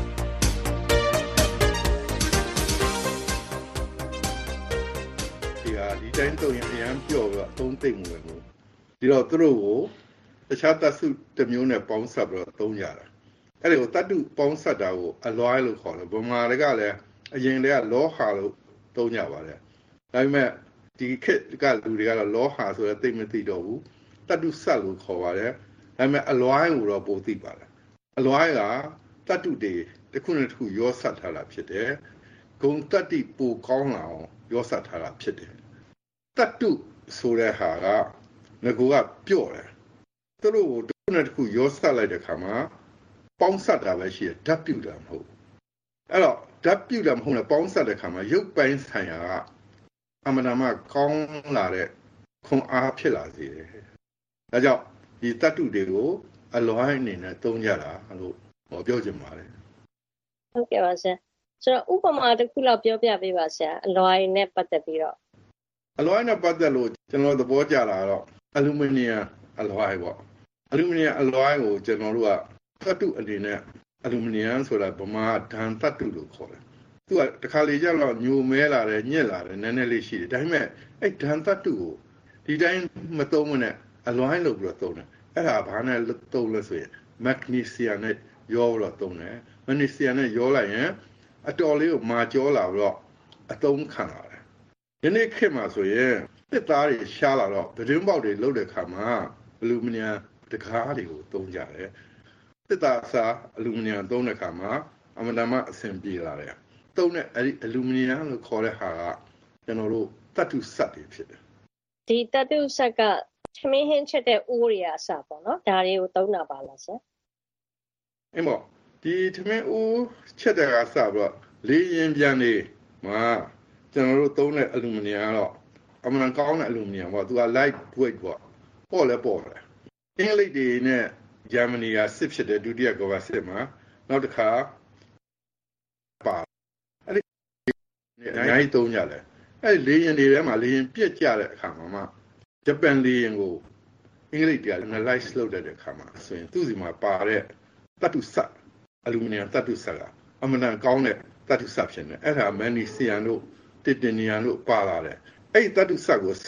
F: ဒီတိုင်းတော့ရင်အရန်ပြော့ပြီးတော့သုံးသိမ့်ဝင်ဘူးဒီတော့သူတို့ကိုတခြားသတ္တုတစ်မျိုးနဲ့ပေါင်းစပ်ပြီးတော့သုံးကြတာအဲ့ဒီကိုသတ္တုပေါင်းစပ်တာကိုအလွိုင်းလို့ခေါ်တယ်ဗမာတွေကလည်းအရင်တည်းကလောဟာလို့သုံးကြပါတယ်ဒါပေမဲ့ဒီခေတ်ကလူတွေကတော့လောဟာဆိုတော့သိမသိတော့ဘူးသတ္တုဆက်လို့ခေါ်ပါတယ်ဒါပေမဲ့အလွိုင်းကိုတော့ပိုသိပါတယ်အလွိုင်းကသတ္တုတွေတစ်ခုနဲ့တစ်ခုရောစပ်ထားတာဖြစ်တယ်ဂုံတတ္တိပိုကောင်းလာအောင်ရောစပ်ထားတာဖြစ်တယ်တတ္တုဆိုတဲ့ဟာကငကူကပြော့တယ်သူတို့ကိုတစ်ခုနဲ့တစ်ခုရောစပ်လိုက်တဲ့ခါမှာပေါင်းစပ်တာပဲရှိတယ်ဓာတ်ပြုတာမဟုတ်အဲ့တော့ဓာတ်ပြုတာမဟုတ်နဲ့ပေါင်းစပ်တဲ့ခါမှာရုပ်ပိုင်းဆိုင်ရာကအမှန်တမ်းကောင်းလာတဲ့ခွန်အားဖြစ်လာစေတယ်ဒါကြောင့်ဒီတတ္တုတွေကိုအလွိုင်းအနေနဲ့သုံးကြတာလို့ပြောချင်ပါတယ်
E: ဟုတ်ကဲ့ပါဆရာဆိုတော့ဥပမာတစ်ခုလောက်ပြောပြပေးပါဆရာအလွိုင်းနဲ့ပတ်သက်ပြီးတော့
F: အလွိုင်းနဲ့ပတ်သက်လို့ကျွန်တော်သဘောကျလာတော့အလူမီနီယံအလွိုင်းပေါ့အလူမီနီယံအလွိုင်းကိုကျွန်တော်တို့ကသတ္တုအနေနဲ့အလူမီနီယံဆိုတာဗမာဓာန်သတ္တုလို့ခေါ်တယ်သူကတခါလေကျတော့ညိုမဲလာတယ်ညစ်လာတယ်နည်းနည်းလေးရှိတယ်ဒါပေမဲ့အဲ့ဓာန်သတ္တုကိုဒီတိုင်းမသုံးမနဲ့အလွိုင်းလို့ပြီးတော့သုံးတယ်အဲ့ဒါဘာနဲ့သုံးလဲဆိုရင်မက်ဂနီဆီယမ်နဲ့ရောတော့သုံးတယ်မက်ဂနီဆီယမ်နဲ့ရောလိုက်ရင်အတော်လေးကိုမာကျောလာပြီးတော့အသုံးခံလာတယ်ယနေ့ခေတ်မှာဆိုရင်တစ်သားတွေရှားလာတော့သတင်းပေါက်တွေလုပ်တဲ့ခါမှာအလူမီနီယံတကားတွေကိုသုံးကြတယ်တစ်သားစားအလူမီနီယံသုံးတဲ့ခါမှာအမှန်တမ်းအဆင်ပြေလာတယ်သုံးတဲ့အဲ့ဒီအလူမီနီယံလို့ခေါ်တဲ့ဟာကကျွန်တော်တို့သတ္တုစက်တွေဖြစ်တယ်
E: ဒီသတ္တုစက်ကသမင်းဟင်းချက်တဲ့အိုးတွေအစပေါ့နော်ဒါတွေကိုသုံးတာပါလားဆရာ
F: အဲ့မို့ဒီသမင်းဦးချက်တဲ့ကစပြီးတော့လေးရင်ပြန်နေမှာကျွန်တော်တို့သုံးတဲ့အလူမီနီယံကတော့အမှန်ကောင်းတဲ့အလူမီနီယံပေါ့သူက light weight ပေါ့ပေါ့လဲပေါ့တယ်အင်္ဂလိပ်တွေနဲ့ဂျာမနီကစစ်ဖြစ်တဲ့ဒုတိယကမ္ဘာစစ်မှာနောက်တစ်ခါပါအဲ့ဒီအများကြီးသုံးကြတယ်အဲ့ဒီလေယာဉ်တွေထဲမှာလေယာဉ်ပြက်ကျတဲ့အခါမှာဂျပန်လေယာဉ်ကိုအင်္ဂလိပ်တွေက analyze လုပ်တဲ့အခါမှာဆိုရင်သူ့စီမှာပါတဲ့သတ္တုစက်အလူမီနီယံသတ္တုစက်ကအမှန်ကောင်းတဲ့သတ္တုစက်ဖြစ်နေအဲ့ဒါမန်နီဆီယမ်တို့တစ်တင်နီယမ်တို့ပါလာတယ်အဲ့ဒီသတ္တုစက်ကို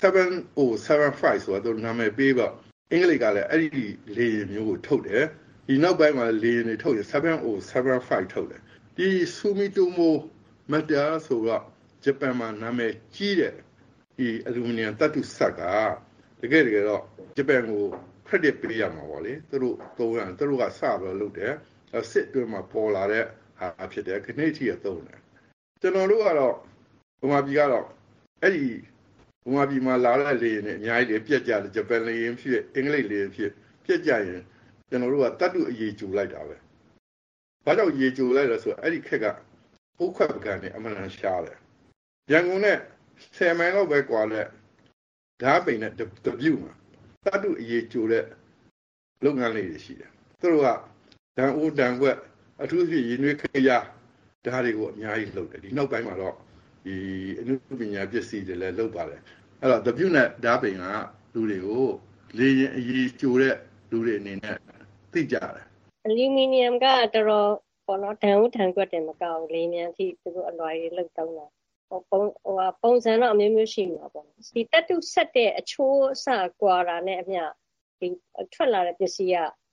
F: 7075ဆိုတော့နာမည်ပေးပါအင်္ဂလိပ်ကလည်းအဲ့ဒီလေယာဉ်မျိုးကိုထုတ်တယ်ဒီနောက်ပိုင်းမှာလေယာဉ်တွေထုတ်ရင်7075ထုတ်တယ်ဒီဆူမီတိုမိုမက်တာဆိုတော့ဂျပန်မှာနာမည်ကြီးတဲ့ဒီအလူမီနီယံသတ္တုစက်ကတကယ်တော့ဂျပန်ကို credit ပေးရမှာပေါ့လေသူတို့သုံးရသူတို့ကစပြီးလုပ်တယ်စစ်တွင်းမှာပေါ်လာတဲ့ဟာဖြစ်တယ်ခဏထိရသုံးတယ်ကျွန်တော်တို့ကတော့ဗမာပြည်ကတော့အဲ့ဒီဗမာပြည်မှာလာတဲ့လေယာဉ်တွေအများကြီးပြက်ကြတယ်ဂျပန်လေယာဉ်ဖြစ်အင်္ဂလိပ်လေယာဉ်ဖြစ်ပြက်ကြရင်ကျွန်တော်တို့ကတတ်တူအရေးကြိုလိုက်တာပဲဘာကြောင့်ရေကြိုလိုက်လဲဆိုတော့အဲ့ဒီခက်ကပုတ်ခွက်ပကံနဲ့အမှန်တန်ရှားတယ်ရန်ကုန်နဲ့10မိုင်လောက်ပဲကွာတဲ့ဓာတ်ပိန်နဲ့တပြုတ်မှာတတ်တူအရေးကြိုတဲ့လုပ်ငန်းလေးတွေရှိတယ်သူတို့ကဓာတ်ဦးဓာတ်ွက်အထူးဖြင့်ရင်းနှွေးခရဓာတ်တွေကိုအများကြီးလုပ်တယ်ဒီနောက်ပိုင်းမှာတော့ဒီအနုပညာပစ္စည်းတွေလည်းလုပ်ပါတယ်အဲ့တော့တပြုတ်နဲ့ဓာတ်ပိန်ကလူတွေကိုလေရင်အရေးကြိုတဲ့လူတွေအနေနဲ့သိကြတယ်
E: အလူမီနီယမ်ကတော်တော်ပေါ့နော်ဓာတ်ဦးဓာတ်ွက်တယ်မကောက်လေမြန်ထိသူတို့အလွယ်လေးလောက်တောင်းတာပုံစံတော့အမျိုးမျိုးရှိမှာပေါ့ဒီတတုဆက်တဲ့အချိုးအစကွာတာနဲ့အမျှဒီထွက်လာတဲ့ပစ္စည်းက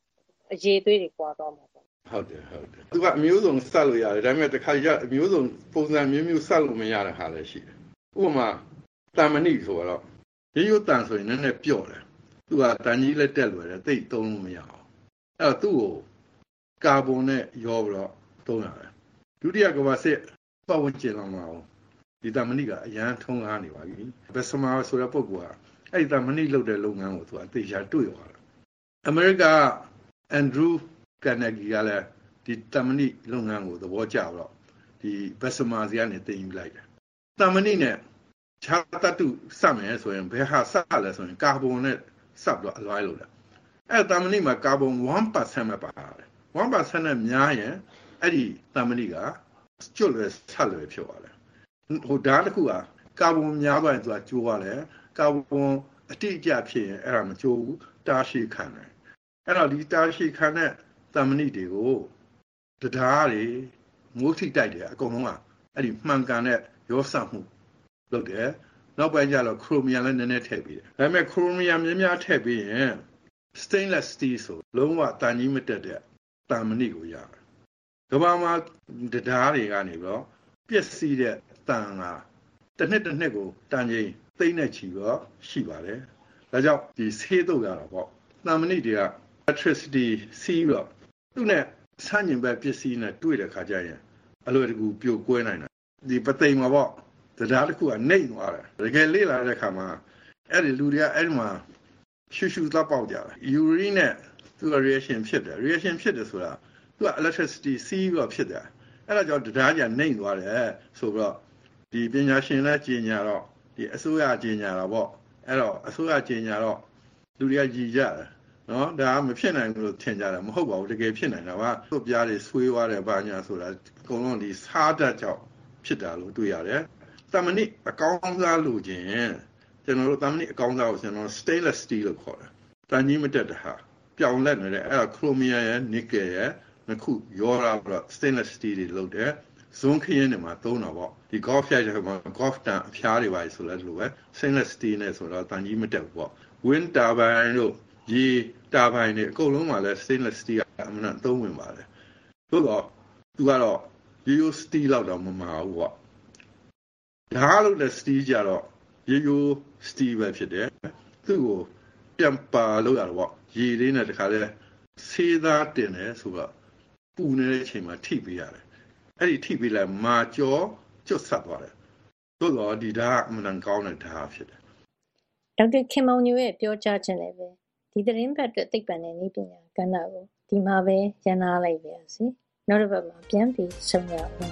E: အရေးသွေးတွေကွာသွားမှာပေါ့
F: ဟုတ်တယ်သူကအမျိုးစုံစလို့ရတယ်ဒါပေမဲ့တစ်ခါကျအမျိုးစုံပုံစံမျိုးစလို့မရတဲ့ဟာလည်းရှိတယ်ဥပမာတာမဏိဆိုတော့ရိုးတန်ဆိုရင်နည်းနည်းပြော့တယ်သူကတန်ကြီးလက်တက်လွယ်တယ်သိသုံးလို့မရအောင်အဲ့တော့သူ့ကိုကာဗွန်နဲ့ရောပြီးတော့သုံးရတယ်ဒုတိယကမ္ဘာစစ်ပတ်ဝန်းကျင်လောက်မှာဒီတာမဏိကအရန်ထုံးကားနေပါပြီဘယ်စမာဆိုတဲ့ပုဂ္ဂိုလ်ကအဲ့ဒီတာမဏိလုပ်တဲ့လုပ်ငန်းကိုသူကအသေးချာတွေ့သွားတယ်အမေရိကအန်ဒရူးကန်နဂီကလည်းဒီတာမဏိလုပ်ငန်းကိုသဘောကျတော့ဒီဘက်စမာစီကနေတင်ယူလိုက်တယ်တာမဏိနဲ့ခြားတတုစမယ်ဆိုရင်ဘယ်ဟာစလဲဆိုရင်ကာဗွန်နဲ့စပ်တော့အလွိုင်းလို့လားအဲ့တာမဏိမှာကာဗွန် 1% ပဲပါတယ် 1% နဲ့များရင်အဲ့ဒီတာမဏိကကျွတ်လွယ်ဆက်လွယ်ဖြစ်သွားတယ်ဟိုဓာတ်တစ်ခုကကာဗွန်များသွားရင်သူကကျိုးသွားတယ်ကာဗွန်အတိအကျဖြစ်ရင်အဲ့ဒါမကျိုးဘူးတားရှိခံတယ်အဲ့တော့ဒီတားရှိခံတဲ့တာမဏိတွေကိုတရားတွေမိုးထိတိုက်တယ်အကုန်လုံးကအဲ့ဒီမှန်ကန်တဲ့ရောစမှုလုပ်တယ်နောက်ပိုင်းကျတော့ခရိုမီယမ်လည်းနည်းနည်းထည့်ပေးတယ်ဒါပေမဲ့ခရိုမီယမ်များထည့်ပေးရင် stainless steel ဆိုလုံးဝတန်ကြီးမတက်တဲ့တာမဏိကိုရတယ်ကမ္ဘာမှာတရားတွေကနေပြီးတော့ပျက်စီးတဲ့တန်ကတစ်နှစ်ကိုတန်ကြီးသိမ့်နဲ့ချီတော့ရှိပါတယ်ဒါကြောင့်ဒီဆေးတော့ရတာပေါ့တာမဏိတွေက electricity စီးတော့သူနဲ့ဆန့်ကျင်ဘက်ပစ္စည်းနဲ့တွေ့တဲ့ခါကျရင်အလွယ်တကူပြိုကွဲနိုင်တယ်ဒီပသိမ်မှာပေါ့တရားတစ်ခုကနှိမ့်သွားတယ်တကယ်လေ့လာတဲ့ခါမှာအဲ့ဒီလူတွေကအဲ့ဒီမှာရှူရှူသားပေါက်ကြတယ်ယူရီနဲ့သူက reaction ဖြစ်တယ်ဆိုတာသူက electricity စီးပြီးဖြစ်တယ်အဲ့ဒါကြောင့်တရားကြီးနှိမ့်သွားတယ်ဆိုတော့ဒီပညာရှင်လည်းကြီးညာတော့ဒီအစိုးရကြီးညာတာပေါ့အဲ့တော့အစိုးရကြီးညာတော့လူတွေကကြည်ကြတယ်နော်ဒါမဖြစ်နိုင်ဘူးလို့ထင်ကြတယ်မဟုတ်ပါဘူးတကယ်ဖြစ်နိုင်တာပါသူ့ပြားတွေဆွေးသွားတယ်ဘာညာဆိုတာအကုန်လုံးဒီစားတတ်ကြောင့်ဖြစ်တာလို့တွေ့ရတယ်တာမဏိအကောင်းစားလို့ခြင်းကျွန်တော်တို့တာမဏိအကောင်းစားကိုကျွန်တော် stainless steel လို့ခေါ်တယ်တန်ကြီးမတက်တဲ့ဟာပြောင်းလဲနေတဲ့အဲ့ဒါခရိုမီယမ်ရဲ့နီကယ်ရဲ့နှစ်ခုရောတာပြီးတော့ stainless steel တွေလုပ်တယ်ဇွန်ခရင်တွေမှာသုံးတာပေါ့ဒီ golf ရိုက်တဲ့မှာ golf တန်အဖျားတွေပါဆိုလဲလို့ပဲ stainless steel နဲ့ဆိုတော့တန်ကြီးမတက်ဘူးပေါ့ wind turbine တို့ရေတာဘိုင်တွေအကုန်လုံးမှာလဲ stainless steel ကအမှန်သုံးဝင်ပါတယ်သို့တော့သူကတော့ ရိုး steel လောက်တော့မမှာဘူးပေါ့ဓာတ်လို့လည်း steel ကြတော့ရိုး steel ပဲဖြစ်တယ်သူ့ကိုပြန်ပါလို့ရတော့ပေါ့ရေလေးနဲ့တခါလဲဆေးသားတင်တယ်ဆိုတော့ပူနေတဲ့အချိန်မှာထိပေးရတယ်အဲ့ဒီထိပေးလိုက်မာကျော်ကျွတ်ဆက်သွားတယ်သို့တော့ဒီဓာတ်အမှန်ကောင်းတဲ့ဓာတ်ဖြစ်တယ်
C: ဒေါက်တာခင်မောင်ညိုရဲ့ပြောကြားခြင်းလည်းပဲဒီသတင်းပတ်အတွက်သိပ္ပံနဲ့နည်းပညာကဏ္ဍကိုဒီမှာပဲရန်နာလိုက်ပါရစေနောက်တစ်ပတ်မှာပြန်ပြီးဆုံရအောင်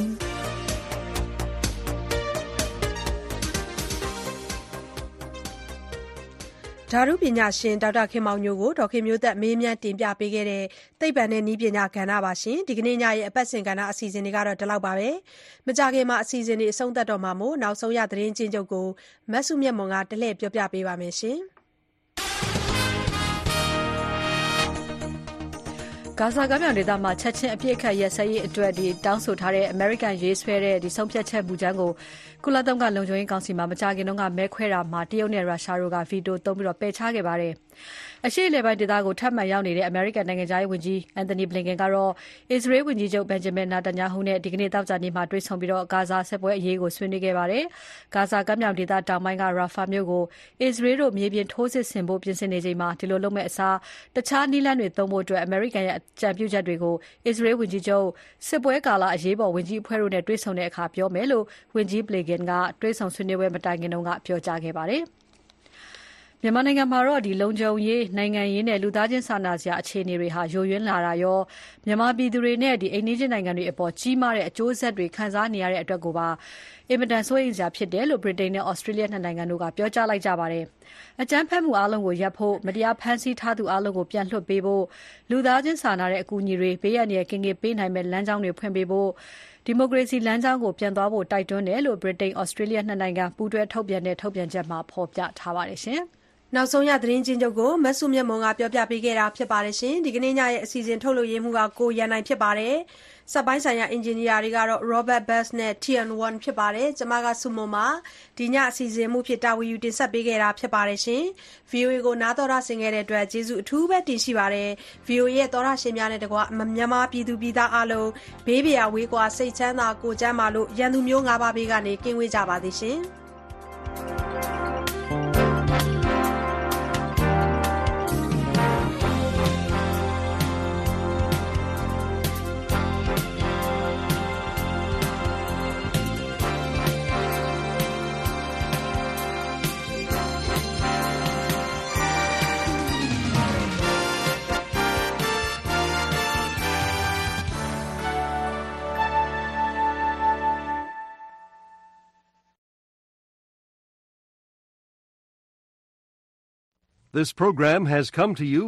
B: ဓာတုပညာရှင်ဒေါက်တာခင်မောင်ညိုကိုဒေါ်ခင်မျိုးသက်မေးမြန်းတင်ပြပေးခဲ့တဲ့သိပ္ပံနဲ့နည်းပညာကဏ္ဍပါရှင်ဒီကနေ့ညရဲ့အပတ်စဉ်ကဏ္ဍအစီအစဉ်တွေကတော့ဒီလောက်ပါပဲမကြခင်မှာအစီအစဉ်တွေအဆုံးသတ်တော့မှာမို့နောက်ဆုံးရသတင်းချင်းချုပ်ကိုမဆုမြတ်မွန်ကတလှည့်ပြောပြပေးပါမယ်ရှင်ဂါဇာကမ်းမြောင်ဒေသမှာချက်ချင်းအပြစ်အခတ်ရက်စဲရေးအတွက်တောင်းဆိုထားတဲ့အမေရိကန်ရေးဆွဲတဲ့ဆုံးဖြတ်ချက်မူကြမ်းကိုကုလသမဂ္ဂလုံခြုံရေးကောင်စီမှာမကြာခင်ကမဲခွဲတာမှာတရုတ်နဲ့ရုရှားတို့ကဗီတိုသုံးပြီးပယ်ချခဲ့ပါတယ်။အရှေ့အလယ်ပိုင်းဒေသကိုထပ်မံရောက်နေတဲ့အမေရိကန်နိုင်ငံခြားရေးဝန်ကြီးအန်တိုနီဘလင်ကန်ကတော့အစ္စရေးဝန်ကြီးချုပ်ဘန်ဂျမင်နာတန်ယာဟုနဲ့ဒီကနေ့သောကြာနေ့မှာတွေ့ဆုံပြီးဂါဇာစစ်ပွဲအရေးကိုဆွေးနွေးခဲ့ပါတယ်။ဂါဇာကမ်းမြောင်ဒေသတောင်ပိုင်းကရာဖာမြို့ကိုအစ္စရေးတို့မြေပြင်ထိုးစစ်ဆင်ဖို့ပြင်ဆင်နေချိန်မှာဒီလိုလုပ်မဲ့အစားတခြားနည်းလမ်းတွေသုံးဖို့အတွက်အမေရိကန်ရဲ့အကြံပြုချက်တွေကိုအစ္စရေးဝန်ကြီးချုပ်စစ်ပွဲကာလအရေးပေါ်ဝန်ကြီးအဖွဲ့တို့နဲ့တွေ့ဆုံတဲ့အခါပြောမယ်လို့ဝန်ကြီးဘလင်ကန်ကတွေ့ဆုံဆွေးနွေးပွဲမတိုင်ခင်ကပြောကြားခဲ့ပါတယ်။မြန်မာနိုင်ငံမှာတော့လုံခြုံရေးနိုင်ငံရေးနဲ့လူသားချင်းစာနာစရာအခြေအနေတွေဟာယိုယွင်းလာတာရောမြန်မာပြည်သူတွေနဲ့အိမ်နီးချင်းနိုင်ငံတွေအပေါ်ကြီးမားတဲ့အကျိုးဆက်တွေခံစားနေရတဲ့အတွက်ကိုပါအင်မတန်စိုးရိမ်စရာဖြစ်တယ်လို့ဗြိတိန်နဲ့ဩစတြေးလျနိုင်ငံတို့ကပြောကြားလိုက်ကြပါတယ်။အကြမ်းဖက်မှုအလုံးကိုရပ်ဖို့မတရားဖမ်းဆီးထားသူအလုံးကိုပြန်လွှတ်ပေးဖို့လူသားချင်းစာနာတဲ့အကူအညီတွေဘေးရန်တွေကင်းကင်းပေးနိုင်မဲ့လမ်းကြောင်းတွေဖွင့်ပေးဖို့ဒီမိုကရေစီလမ်းကြောင်းကိုပြန်သွားဖို့တိုက်တွန်းတယ်လို့ဗြိတိန်ဩစတြေးလျနိုင်ငံပူးတွဲထုတ်ပြန်တဲ့ထုတ်ပြန်ချက်မှာဖော်ပြထားပါတယ်ရှင်။နောက်ဆုံးရသတင်းချင်းချုပ်ကိုမဆုမြတ်မွန်ကပြောပြပေးခဲ့တာဖြစ်ပါတယ်ရှင်ဒီကနေ့ညရဲ့အစီအစဉ်ထုတ်လွှင့်ရေးမှုကကိုရန်နိုင်ဖြစ်ပါတယ်စက်ပိုင်းဆိုင်ရာအင်ဂျင်နီယာတွေကတော့ Robert Bass နဲ့ TN1 ဖြစ်ပါတယ်ကျွန်မကဆုမွန်ပါဒီညအစီအစဉ်မှုဖြစ်တာဝီယူတင်ဆက်ပေးခဲ့တာဖြစ်ပါတယ်ရှင် VOA ကိုနားတော်ရဆင်ခဲ့တဲ့အတွက်ကျေးဇူးအထူးပဲတင်ရှိပါတယ် VOA ရဲ့တော်ရရှင်များနဲ့တကွမြန်မာပြည်သူပြည်သားအားလုံးဘေးပရာဝေးကွာစိတ်ချမ်းသာကိုကျန်းမာလို့ရန်သူမျိုး၅ပါးဘေးကနေကင်းဝေးကြပါသေးရှင်
D: This program has come to you